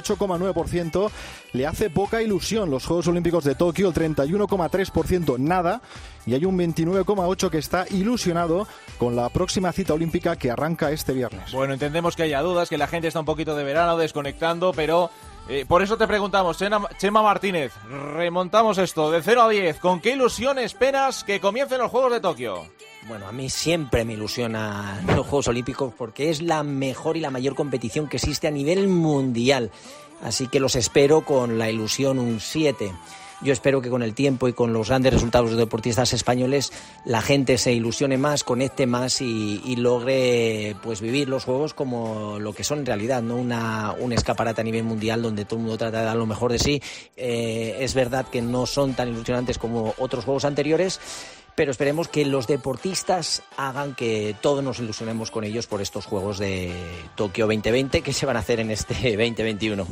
38,9% le hace poca ilusión los Juegos Olímpicos de Tokio. El 31,3% nada. Y hay un 29,8% que está ilusionado con la próxima cita olímpica que arranca este viernes. Bueno, entendemos que haya dudas, que la gente está un poquito de verano desconectando, pero por eso te preguntamos, Chema Martínez, remontamos esto de 0 a 10. ¿Con qué ilusión esperas que comiencen los Juegos de Tokio? Bueno, a mí siempre me ilusiona los Juegos Olímpicos porque es la mejor y la mayor competición que existe a nivel mundial. Así que los espero con la ilusión un 7. Yo espero que con el tiempo y con los grandes resultados de los deportistas españoles la gente se ilusione más, conecte más y logre pues vivir los Juegos como lo que son en realidad, no un escaparate a nivel mundial donde todo el mundo trata de dar lo mejor de sí. Es verdad que no son tan ilusionantes como otros Juegos anteriores, pero esperemos que los deportistas hagan que todos nos ilusionemos con ellos por estos Juegos de Tokio 2020 que se van a hacer en este 2021.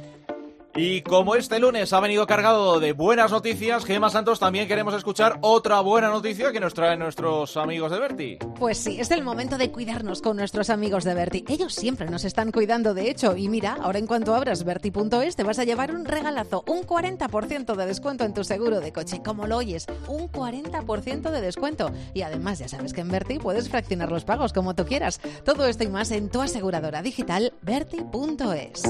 Y como este lunes ha venido cargado de buenas noticias, Gemma Santos, también queremos escuchar otra buena noticia que nos traen nuestros amigos de Berti. Pues sí, es el momento de cuidarnos con nuestros amigos de Berti. Ellos siempre nos están cuidando, de hecho. Y mira, ahora en cuanto abras Berti.es te vas a llevar un regalazo, un 40% de descuento en tu seguro de coche. Como lo oyes, un 40% de descuento. Y además ya sabes que en Berti puedes fraccionar los pagos como tú quieras. Todo esto y más en tu aseguradora digital Berti.es.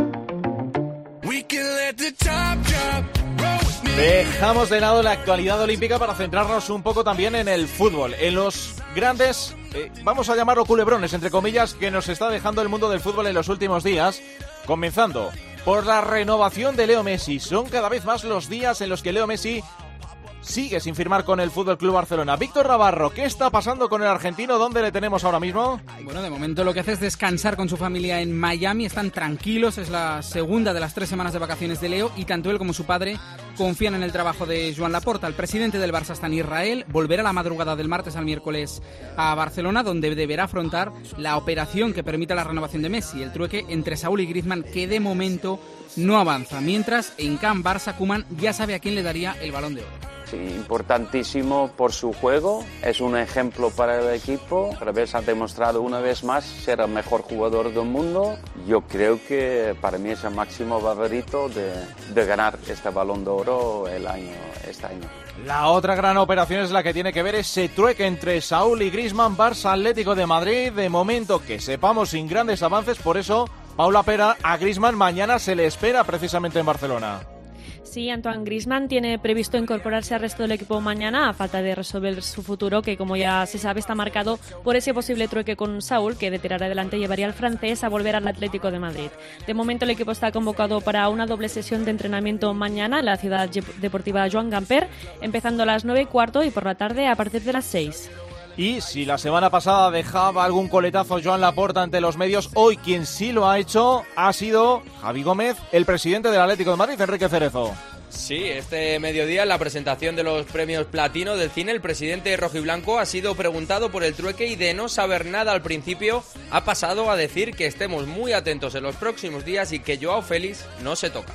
Dejamos de lado la actualidad olímpica para centrarnos un poco también en el fútbol, en los grandes, vamos a llamarlo culebrones, entre comillas, que nos está dejando el mundo del fútbol en los últimos días, comenzando por la renovación de Leo Messi. Son cada vez más los días en los que Leo Messi sigue sin firmar con el FC Barcelona. Víctor Navarro, ¿qué está pasando con el argentino? ¿Dónde le tenemos ahora mismo? Bueno, de momento lo que hace es descansar con su familia en Miami. Están tranquilos, es la segunda de las 3 semanas de vacaciones de Leo y tanto él como su padre confían en el trabajo de Joan Laporta. El presidente del Barça está en Israel, volverá la madrugada del martes al miércoles a Barcelona, donde deberá afrontar la operación que permita la renovación de Messi, el trueque entre Saúl y Griezmann, que de momento no avanza. Mientras, en Camp Barça, Koeman ya sabe a quién le daría el Balón de Oro. Sí, importantísimo por su juego, es un ejemplo para el equipo. Revés ha demostrado una vez más ser el mejor jugador del mundo. Yo creo que para mí es el máximo favorito de ganar este Balón de Oro este año. La otra gran operación es la que tiene que ver ese trueque entre Saúl y Griezmann, Barça Atlético de Madrid. De momento que sepamos sin grandes avances, por eso Paula Pera, a Griezmann mañana se le espera precisamente en Barcelona. Sí, Antoine Griezmann tiene previsto incorporarse al resto del equipo mañana a falta de resolver su futuro, que como ya se sabe está marcado por ese posible trueque con Saúl, que de tirar adelante llevaría al francés a volver al Atlético de Madrid. De momento el equipo está convocado para una doble sesión de entrenamiento mañana en la ciudad deportiva Joan Gamper, empezando a las 9:15 y por la tarde a partir de las 6. Y si la semana pasada dejaba algún coletazo Joan Laporta ante los medios, hoy quien sí lo ha hecho ha sido Javi Gómez, el presidente del Atlético de Madrid, Enrique Cerezo. Sí, este mediodía en la presentación de los premios Platino del cine, el presidente rojiblanco ha sido preguntado por el trueque y de no saber nada al principio ha pasado a decir que estemos muy atentos en los próximos días y que Joao Félix no se toca.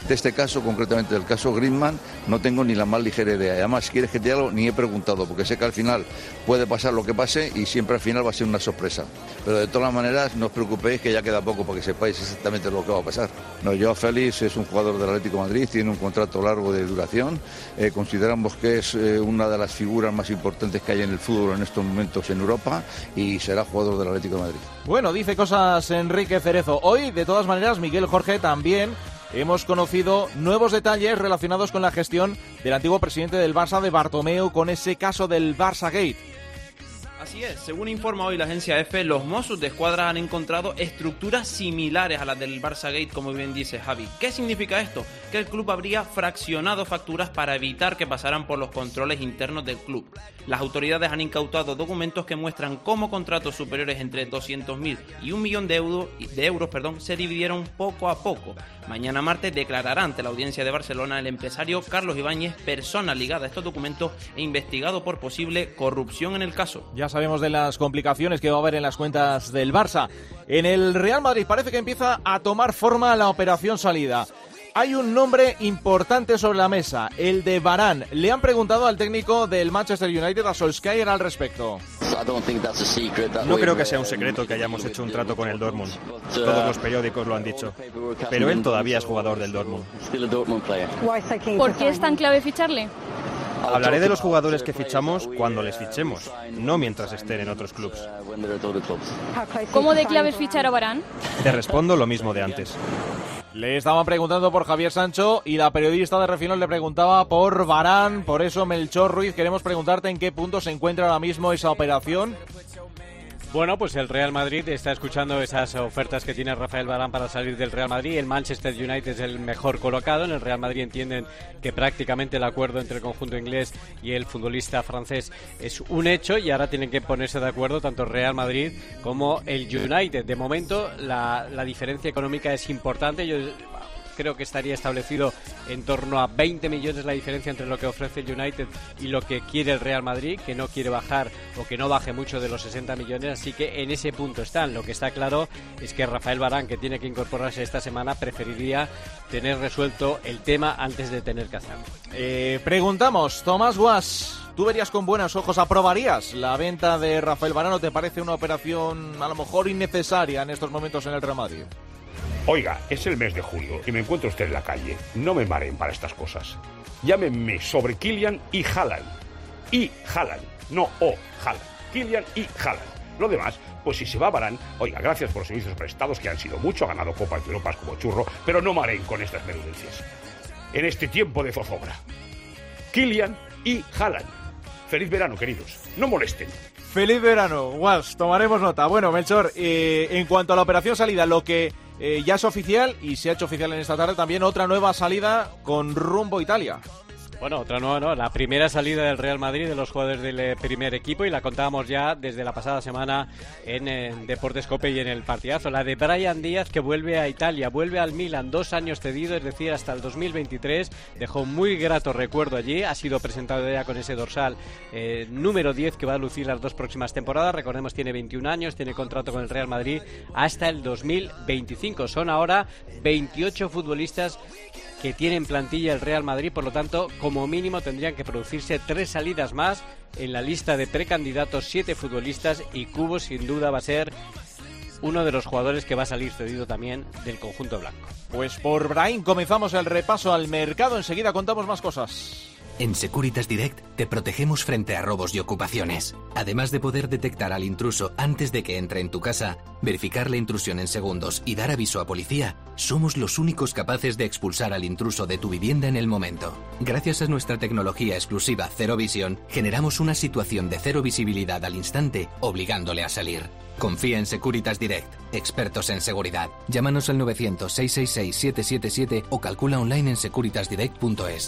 De este caso, concretamente del caso Griezmann, no tengo ni la más ligera idea. Además, si quieres que te diga algo, ni he preguntado, porque sé que al final puede pasar lo que pase y siempre al final va a ser una sorpresa. Pero de todas maneras, no os preocupéis que ya queda poco para que sepáis exactamente lo que va a pasar. No, Joao Félix es un jugador del Atlético de Madrid, tiene un contrato largo de duración. Consideramos que es una de las figuras más importantes que hay en el fútbol en estos momentos en Europa y será jugador del Atlético de Madrid. Bueno, dice cosas Enrique Cerezo. Hoy, de todas maneras, Miguel Jorge, también hemos conocido nuevos detalles relacionados con la gestión del antiguo presidente del Barça, de Bartomeu, con ese caso del Barça Gate. Así es, según informa hoy la agencia EFE, los Mossos de Escuadra han encontrado estructuras similares a las del Barça Gate, como bien dice Javi. ¿Qué significa esto? Que el club habría fraccionado facturas para evitar que pasaran por los controles internos del club. Las autoridades han incautado documentos que muestran cómo contratos superiores entre 200.000 y 1 millón de euros se dividieron poco a poco. Mañana martes declarará ante la audiencia de Barcelona el empresario Carlos Ibáñez, persona ligada a estos documentos e investigado por posible corrupción en el caso. Ya sabemos de las complicaciones que va a haber en las cuentas del Barça. En el Real Madrid parece que empieza a tomar forma la operación salida. Hay un nombre importante sobre la mesa, el de Varane. Le han preguntado al técnico del Manchester United, a Solskjaer, al respecto. No creo que sea un secreto que hayamos hecho un trato con el Dortmund. Todos los periódicos lo han dicho. Pero él todavía es jugador del Dortmund. ¿Por qué es tan clave ficharle? Hablaré de los jugadores que fichamos cuando les fichemos, no mientras estén en otros clubes. ¿Cómo de clave es fichar a Varane? Te respondo lo mismo de antes. Le estaban preguntando por Javier Sancho y la periodista de Refilón le preguntaba por Varane. Por eso, Melchor Ruiz, queremos preguntarte en qué punto se encuentra ahora mismo esa operación. Bueno, pues el Real Madrid está escuchando esas ofertas que tiene Rafael Varane para salir del Real Madrid. El Manchester United es el mejor colocado. En el Real Madrid entienden que prácticamente el acuerdo entre el conjunto inglés y el futbolista francés es un hecho y ahora tienen que ponerse de acuerdo tanto el Real Madrid como el United. De momento la diferencia económica es importante. Yo creo que estaría establecido en torno a 20 millones la diferencia entre lo que ofrece el United y lo que quiere el Real Madrid, que no quiere bajar o que no baje mucho de los 60 millones, así que en ese punto están. Lo que está claro es que Rafael Varane, que tiene que incorporarse esta semana, preferiría tener resuelto el tema antes de tener que hacerlo. Preguntamos, Tomás Guas, ¿tú verías con buenos ojos, aprobarías la venta de Rafael Varane o te parece una operación a lo mejor innecesaria en estos momentos en el Real Madrid? Oiga, es el mes de julio y me encuentro usted en la calle. No me mareen para estas cosas. Llámenme sobre Kylian y Haaland. Y Haaland, no o Haaland. Kylian y Haaland. Lo demás, pues si se va Varane, oiga, gracias por los servicios prestados, que han sido mucho, ha ganado Copas de Europa como churro, pero no mareen con estas menudencias. En este tiempo de zozobra. Kylian y Haaland. Feliz verano, queridos. No molesten. Feliz verano, Guas, tomaremos nota. Bueno, Melchor, en cuanto a la operación salida, lo que ya es oficial y se ha hecho oficial en esta tarde también otra nueva salida con rumbo a Italia. Bueno, otra nueva, ¿no? La primera salida del Real Madrid de los jugadores del primer equipo y la contábamos ya desde la pasada semana en Deportes Cope y en el partidazo. La de Brahim Díaz, que vuelve a Italia, vuelve al Milan, 2 años cedido, es decir, hasta el 2023. Dejó un muy grato recuerdo allí, ha sido presentado ya con ese dorsal número 10 que va a lucir las 2 próximas temporadas. Recordemos, tiene 21 años, tiene contrato con el Real Madrid hasta el 2025. Son ahora 28 futbolistas que tienen plantilla el Real Madrid, por lo tanto, como mínimo tendrían que producirse 3 salidas más en la lista de precandidatos, 7 futbolistas, y Cubo sin duda va a ser uno de los jugadores que va a salir cedido también del conjunto blanco. Pues por Brahim comenzamos el repaso al mercado, enseguida contamos más cosas. En Securitas Direct te protegemos frente a robos y ocupaciones. Además de poder detectar al intruso antes de que entre en tu casa, verificar la intrusión en segundos y dar aviso a policía, somos los únicos capaces de expulsar al intruso de tu vivienda en el momento. Gracias a nuestra tecnología exclusiva Cero Visión, generamos una situación de cero visibilidad al instante, obligándole a salir. Confía en Securitas Direct, expertos en seguridad. Llámanos al 900-666-777 o calcula online en securitasdirect.es.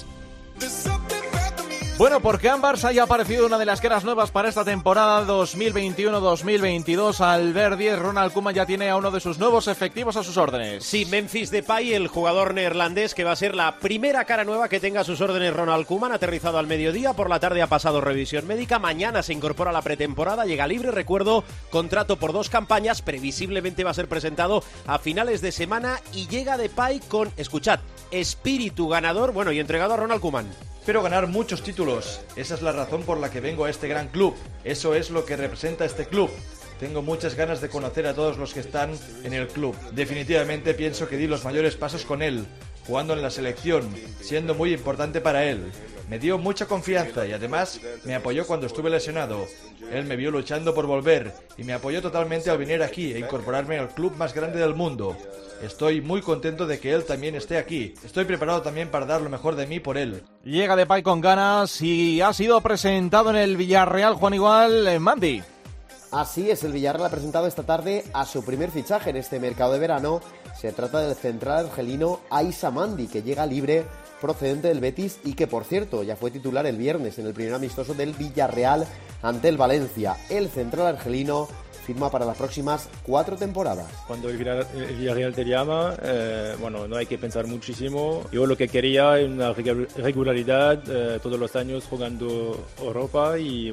Bueno, porque en Barça ya ha aparecido una de las caras nuevas para esta temporada 2021-2022. Albert Díez, Ronald Koeman ya tiene a uno de sus nuevos efectivos a sus órdenes. Sí, Memphis Depay, el jugador neerlandés que va a ser la primera cara nueva que tenga a sus órdenes Ronald Koeman. Aterrizado al mediodía, por la tarde ha pasado revisión médica. Mañana se incorpora a la pretemporada, llega libre, recuerdo, contrato por 2 campañas. Previsiblemente va a ser presentado a finales de semana y llega Depay con, escuchad, espíritu ganador, bueno, y entregado a Ronald Koeman. Espero ganar muchos títulos. Esa es la razón por la que vengo a este gran club. Eso es lo que representa este club. Tengo muchas ganas de conocer a todos los que están en el club. Definitivamente pienso que di los mayores pasos con él, jugando en la selección, siendo muy importante para él. Me dio mucha confianza y además me apoyó cuando estuve lesionado. Él me vio luchando por volver y me apoyó totalmente al venir aquí e incorporarme al club más grande del mundo. Estoy muy contento de que él también esté aquí. Estoy preparado también para dar lo mejor de mí por él. Llega Depay con ganas y ha sido presentado en el Villarreal, Juan Igual, Mandi. Así es, el Villarreal ha presentado esta tarde a su primer fichaje en este mercado de verano. Se trata del central argelino Aissa Mandi, que llega libre procedente del Betis y que, por cierto, ya fue titular el viernes en el primer amistoso del Villarreal ante el Valencia. El central argelino firma para las próximas 4 temporadas. Cuando el Villarreal te llama, no hay que pensar muchísimo. Yo lo que quería es una regularidad todos los años jugando Europa y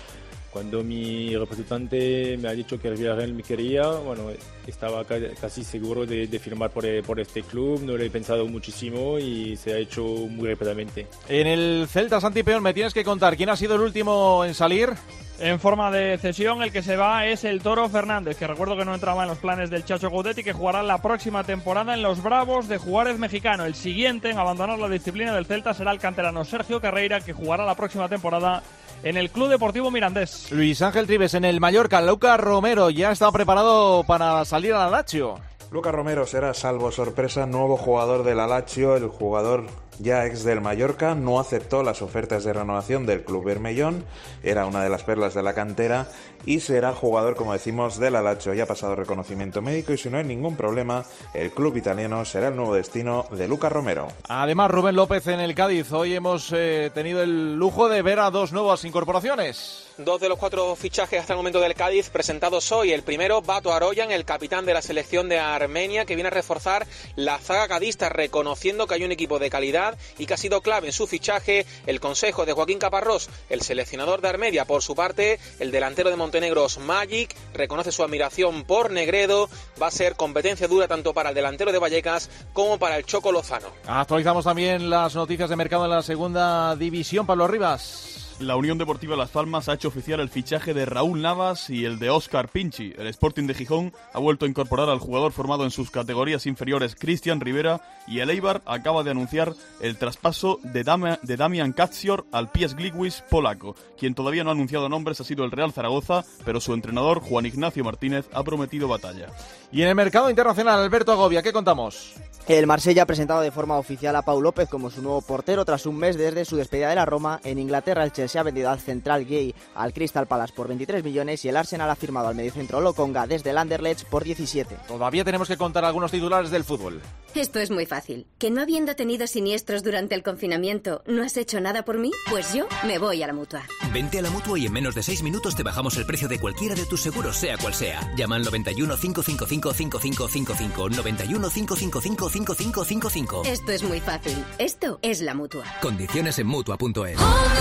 cuando mi representante me ha dicho que el Villarreal me quería, estaba casi seguro de firmar por este club. No lo he pensado muchísimo y se ha hecho muy rápidamente. En el Celta, Santi Peón, me tienes que contar quién ha sido el último en salir. En forma de cesión, el que se va es el Toro Fernández, que recuerdo que no entraba en los planes del Chacho Coudet y que jugará la próxima temporada en los Bravos de Juárez Mexicano. El siguiente en abandonar la disciplina del Celta será el canterano Sergio Carreira, que jugará la próxima temporada en el Club Deportivo Mirandés. Luis Ángel Trives en el Mallorca. Lucas Romero ya está preparado para salir al Lazio. Lucas Romero será, salvo sorpresa, nuevo jugador del Lazio. El jugador ya ex del Mallorca no aceptó las ofertas de renovación del club bermellón, era una de las perlas de la cantera y será jugador, como decimos, del Lazio. Ya ha pasado reconocimiento médico y si no hay ningún problema, el club italiano será el nuevo destino de Lucas Romero. Además, Rubén López en el Cádiz. Hoy hemos tenido el lujo de ver a 2 nuevas incorporaciones. 2 de los 4 fichajes hasta el momento del Cádiz presentados hoy. El primero, Bato Aroyan, el capitán de la selección de Armenia, que viene a reforzar la zaga cadista, reconociendo que hay un equipo de calidad y que ha sido clave en su fichaje el consejo de Joaquín Caparrós. El seleccionador de Armenia, por su parte, el delantero de Montenegro, Magic, reconoce su admiración por Negredo. Va a ser competencia dura tanto para el delantero de Vallecas como para el Choco Lozano. Actualizamos también las noticias de mercado en la segunda división. Pablo Rivas. La Unión Deportiva Las Palmas ha hecho oficial el fichaje de Raúl Navas y el de Óscar Pinchi. El Sporting de Gijón ha vuelto a incorporar al jugador formado en sus categorías inferiores Cristian Rivera y el Eibar acaba de anunciar el traspaso de Damian Kaczior al Pies Gliwice polaco. Quien todavía no ha anunciado nombres ha sido el Real Zaragoza, pero su entrenador Juan Ignacio Martínez ha prometido batalla. Y en el mercado internacional, Alberto Agovia, ¿qué contamos? El Marsella ha presentado de forma oficial a Pau López como su nuevo portero tras un mes desde su despedida de la Roma. En Inglaterra, el Chelsea ha vendido al central Gay al Crystal Palace por 23 millones y el Arsenal ha firmado al mediocentro Lokonga desde el Anderlecht por 17. Todavía tenemos que contar algunos titulares del fútbol. Esto es muy fácil. ¿Que no habiendo tenido siniestros durante el confinamiento no has hecho nada por mí? Pues yo me voy a la Mutua. Vente a la Mutua y en menos de 6 minutos te bajamos el precio de cualquiera de tus seguros, sea cual sea. Llama al 91 555 5555 91 555 5555. Esto es muy fácil. Esto es la Mutua. Condiciones en Mutua.es.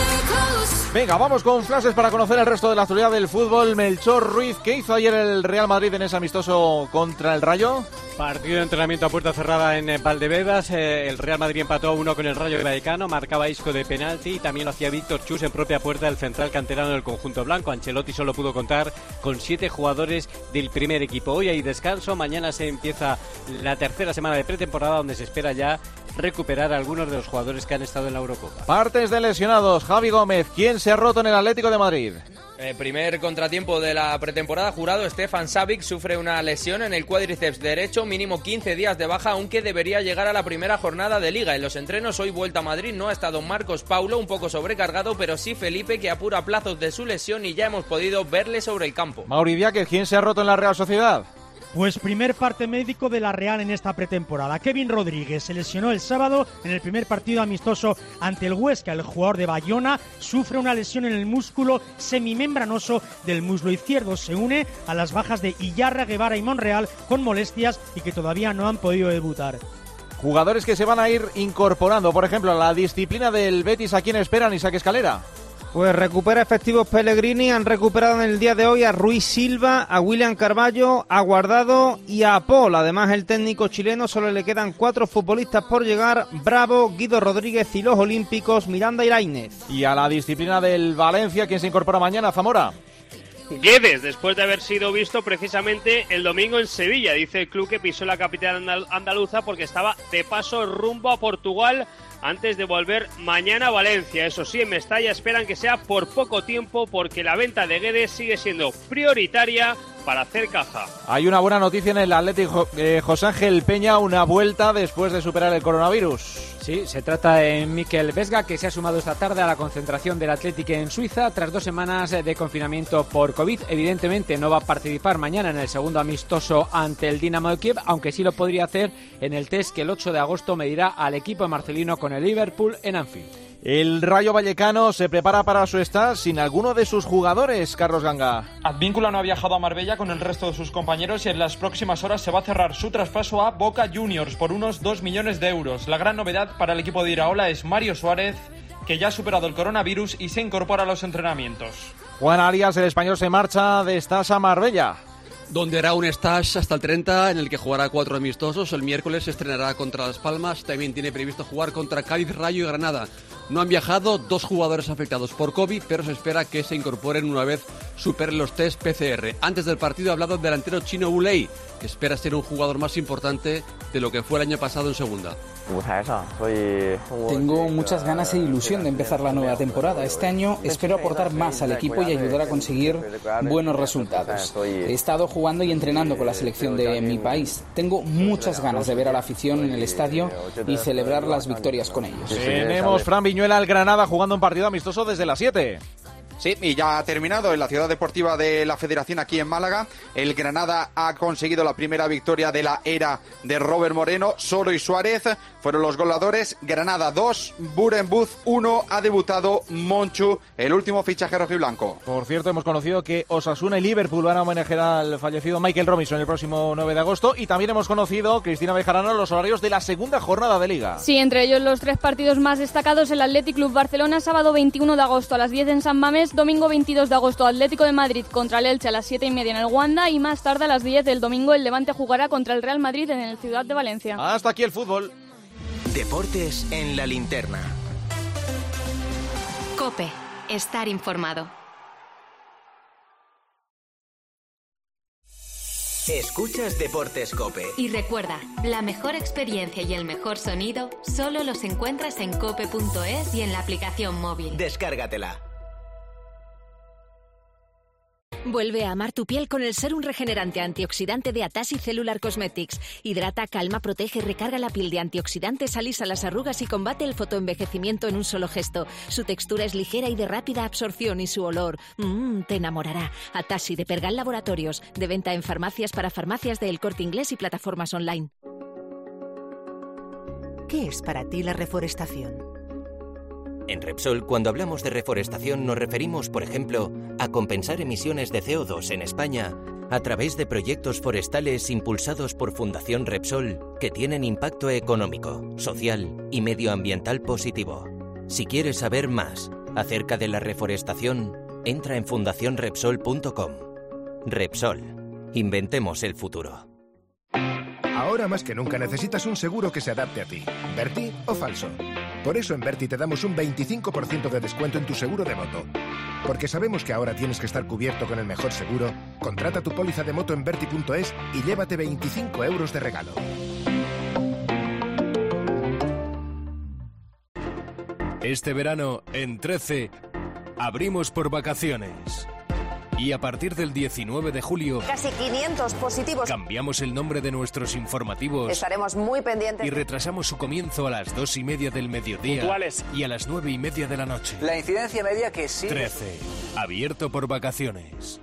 Venga, vamos con flashes para conocer el resto de la actualidad del fútbol. Melchor Ruiz, ¿qué hizo ayer el Real Madrid en ese amistoso contra el Rayo? Partido de entrenamiento a puerta cerrada en Valdebebas. El Real Madrid empató 1 con el Rayo Vallecano. Marcaba Isco de penalti y también lo hacía Víctor Chus en propia puerta del central canterano del conjunto blanco. Ancelotti solo pudo contar con 7 jugadores del primer equipo. Hoy hay descanso. Mañana se empieza la tercera semana de pretemporada donde se espera ya recuperar a algunos de los jugadores que han estado en la Eurocopa. Partes de lesionados. Javi Gómez, ¿quién se ha roto en el Atlético de Madrid? Primer contratiempo de la pretemporada. Jurado Stefan Savic sufre una lesión en el cuádriceps derecho, mínimo 15 días de baja, aunque debería llegar a la primera jornada de Liga. En los entrenos hoy vuelta a Madrid no ha estado Marcos Paulo, un poco sobrecargado, pero sí Felipe, que apura plazos de su lesión y ya hemos podido verle sobre el campo. Mauri Diáquez, ¿quién se ha roto en la Real Sociedad? Pues primer parte médico de la Real en esta pretemporada. Kevin Rodríguez se lesionó el sábado en el primer partido amistoso ante el Huesca. El jugador de Bayona sufre una lesión en el músculo semimembranoso del muslo izquierdo. Se une a las bajas de Iyarra, Guevara y Monreal con molestias y que todavía no han podido debutar. Jugadores que se van a ir incorporando, por ejemplo, a la disciplina del Betis. ¿A quién esperan, Isaac Escalera? Pues recupera efectivos Pellegrini, han recuperado en el día de hoy a Ruiz Silva, a William Carballo, a Guardado y a Paul. Además, el técnico chileno solo le quedan 4 futbolistas por llegar: Bravo, Guido Rodríguez y los olímpicos Miranda y Lainez. Y a la disciplina del Valencia, ¿quién se incorpora mañana, Zamora? Guedes, después de haber sido visto precisamente el domingo en Sevilla. Dice el club que pisó la capital andaluza porque estaba de paso rumbo a Portugal antes de volver mañana a Valencia. Eso sí, en Mestalla esperan que sea por poco tiempo porque la venta de Guedes sigue siendo prioritaria para hacer caja. Hay una buena noticia en el Atlético, José Ángel Peña, una vuelta después de superar el coronavirus. Sí, se trata de Mikel Vesga, que se ha sumado esta tarde a la concentración del Athletic en Suiza tras 2 semanas de confinamiento por COVID. Evidentemente no va a participar mañana en el segundo amistoso ante el Dinamo de Kiev, aunque sí lo podría hacer en el test que el 8 de agosto medirá al equipo marcelino con el Liverpool en Anfield. El Rayo Vallecano se prepara para su start sin alguno de sus jugadores, Carlos Ganga. Advíncula no ha viajado a Marbella con el resto de sus compañeros y en las próximas horas se va a cerrar su traspaso a Boca Juniors por unos 2 millones de euros. La gran novedad para el equipo de Iraola es Mario Suárez, que ya ha superado el coronavirus y se incorpora a los entrenamientos. Juan Arias, el español, se marcha de Stas a Marbella, donde hará un stage hasta el 30 en el que jugará 4 amistosos. El miércoles se estrenará contra Las Palmas, también tiene previsto jugar contra Cádiz, Rayo y Granada. No han viajado 2 jugadores afectados por COVID, pero se espera que se incorporen una vez superen los test PCR. Antes del partido ha hablado el delantero chino Wu Lei, que espera ser un jugador más importante de lo que fue el año pasado en segunda. Tengo muchas ganas e ilusión de empezar la nueva temporada. Este año espero aportar más al equipo y ayudar a conseguir buenos resultados. He estado jugando y entrenando con la selección de mi país. Tengo muchas ganas de ver a la afición en el estadio y celebrar las victorias con ellos. Tenemos Fran Viñuela, el Granada, jugando un partido amistoso desde las 7. Sí, y ya ha terminado en la ciudad deportiva de la Federación aquí en Málaga. El Granada ha conseguido la primera victoria de la era de Robert Moreno. Soro y Suárez fueron los goleadores. Granada 2, Burenbuz 1. Ha debutado Monchu, el último fichaje rojiblanco. Por cierto, hemos conocido que Osasuna y Liverpool van a homenajear al fallecido Michael Robinson el próximo 9 de agosto. Y también hemos conocido, Cristina Bejarano, los horarios de la segunda jornada de Liga. Sí, entre ellos los 3 partidos más destacados: el Athletic Club Barcelona, sábado 21 de agosto a las 10 en San Mamés. Domingo 22 de agosto, Atlético de Madrid contra el Elche a las 7:30 en el Wanda, y más tarde a las 10 del domingo el Levante jugará contra el Real Madrid en el Ciudad de Valencia. Hasta aquí el fútbol. Deportes en la linterna. COPE. Estar informado. Escuchas Deportes COPE. Y recuerda, la mejor experiencia y el mejor sonido solo los encuentras en cope.es y en la aplicación móvil. Descárgatela. Vuelve a amar tu piel con el sérum regenerante antioxidante de Atassi Cellular Cosmetics. Hidrata, calma, protege y recarga la piel de antioxidantes, alisa las arrugas y combate el fotoenvejecimiento en un solo gesto. Su textura es ligera y de rápida absorción y su olor te enamorará. Atassi, de Pergal Laboratorios, de venta en farmacias para farmacias de El Corte Inglés y plataformas online. ¿Qué es para ti la reforestación? En Repsol, cuando hablamos de reforestación, nos referimos, por ejemplo, a compensar emisiones de CO2 en España a través de proyectos forestales impulsados por Fundación Repsol que tienen impacto económico, social y medioambiental positivo. Si quieres saber más acerca de la reforestación, entra en fundacionrepsol.com. Repsol. Inventemos el futuro. Ahora más que nunca necesitas un seguro que se adapte a ti, Verti o falso. Por eso en Verti te damos un 25% de descuento en tu seguro de moto. Porque sabemos que ahora tienes que estar cubierto con el mejor seguro. Contrata tu póliza de moto en Verti.es y llévate 25 euros de regalo. Este verano, en 13, abrimos por vacaciones. Y a partir del 19 de julio... Casi 500 positivos. Cambiamos el nombre de nuestros informativos. Estaremos muy pendientes. Y retrasamos su comienzo a las 2:30 del mediodía. Puntuales. Y a las 9:30 de la noche. La incidencia media que sí. 13. Abierto por vacaciones.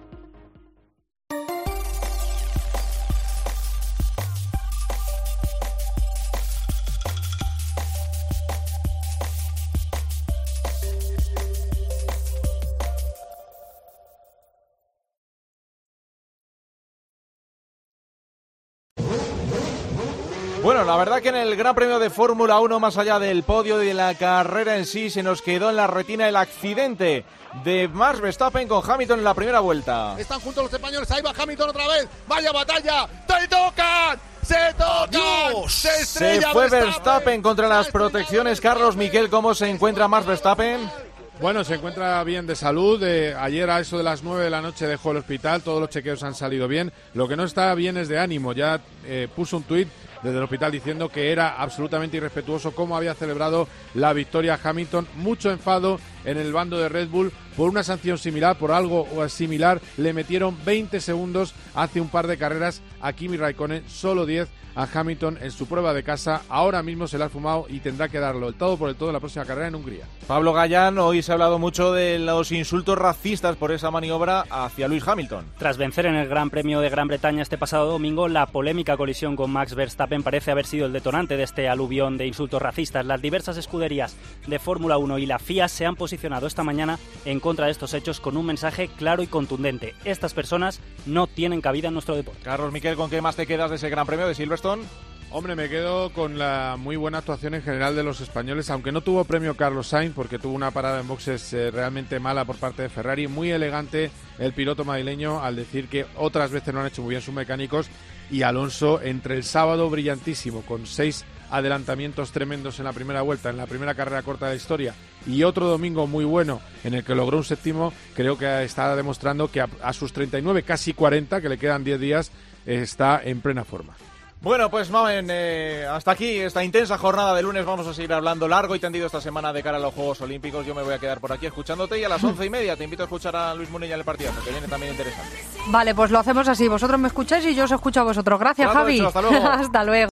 Bueno, la verdad que en el Gran Premio de Fórmula 1, más allá del podio y de la carrera en sí, se nos quedó en la retina el accidente de Max Verstappen con Hamilton en la primera vuelta. Están juntos los españoles, ahí va Hamilton otra vez, vaya batalla, ¡te tocan! ¡Se tocan! ¡Se estrella! Se fue Verstappen contra las protecciones. Carlos Miquel, ¿cómo se encuentra Max Verstappen? Bueno, se encuentra bien de salud. Ayer a eso de las 9 de la noche dejó el hospital, todos los chequeos han salido bien. Lo que no está bien es de ánimo. Ya puso un tuit desde el hospital diciendo que era absolutamente irrespetuoso cómo había celebrado la victoria Hamilton. Mucho enfado en el bando de Red Bull por una sanción similar, por algo similar. Le metieron 20 segundos hace un par de carreras a Kimi Raikkonen, solo 10 a Hamilton en su prueba de casa. Ahora mismo se le ha fumado y tendrá que darlo el todo por el todo en la próxima carrera en Hungría. Pablo Gallán, hoy se ha hablado mucho de los insultos racistas por esa maniobra hacia Lewis Hamilton. Tras vencer en el Gran Premio de Gran Bretaña este pasado domingo, la polémica colisión con Max Verstappen parece haber sido el detonante de este aluvión de insultos racistas. Las diversas escuderías de Fórmula 1 y la FIA se han posicionado esta mañana en contra de estos hechos con un mensaje claro y contundente. Estas personas no tienen cabida en nuestro deporte. Carlos Miquel, ¿con qué más te quedas de ese Gran Premio de Silverstone? Hombre, me quedo con la muy buena actuación en general de los españoles, aunque no tuvo premio Carlos Sainz porque tuvo una parada en boxes realmente mala por parte de Ferrari. Muy elegante el piloto madrileño al decir que otras veces no han hecho muy bien sus mecánicos, y Alonso entre el sábado brillantísimo con 6 adelantamientos tremendos en la primera vuelta, en la primera carrera corta de la historia, y otro domingo muy bueno en el que logró un séptimo. Creo que está demostrando que a sus 39, casi 40, que le quedan 10 días, está en plena forma. Bueno, pues Mamen, hasta aquí esta intensa jornada de lunes. Vamos a seguir hablando largo y tendido esta semana de cara a los Juegos Olímpicos. Yo me voy a quedar por aquí escuchándote, y a las 11:30 te invito a escuchar a Luis Munilla en el partidazo, que viene también interesante. Vale, pues lo hacemos así. Vosotros me escucháis y yo os escucho a vosotros. Gracias, Javi. Hasta luego. Hasta luego.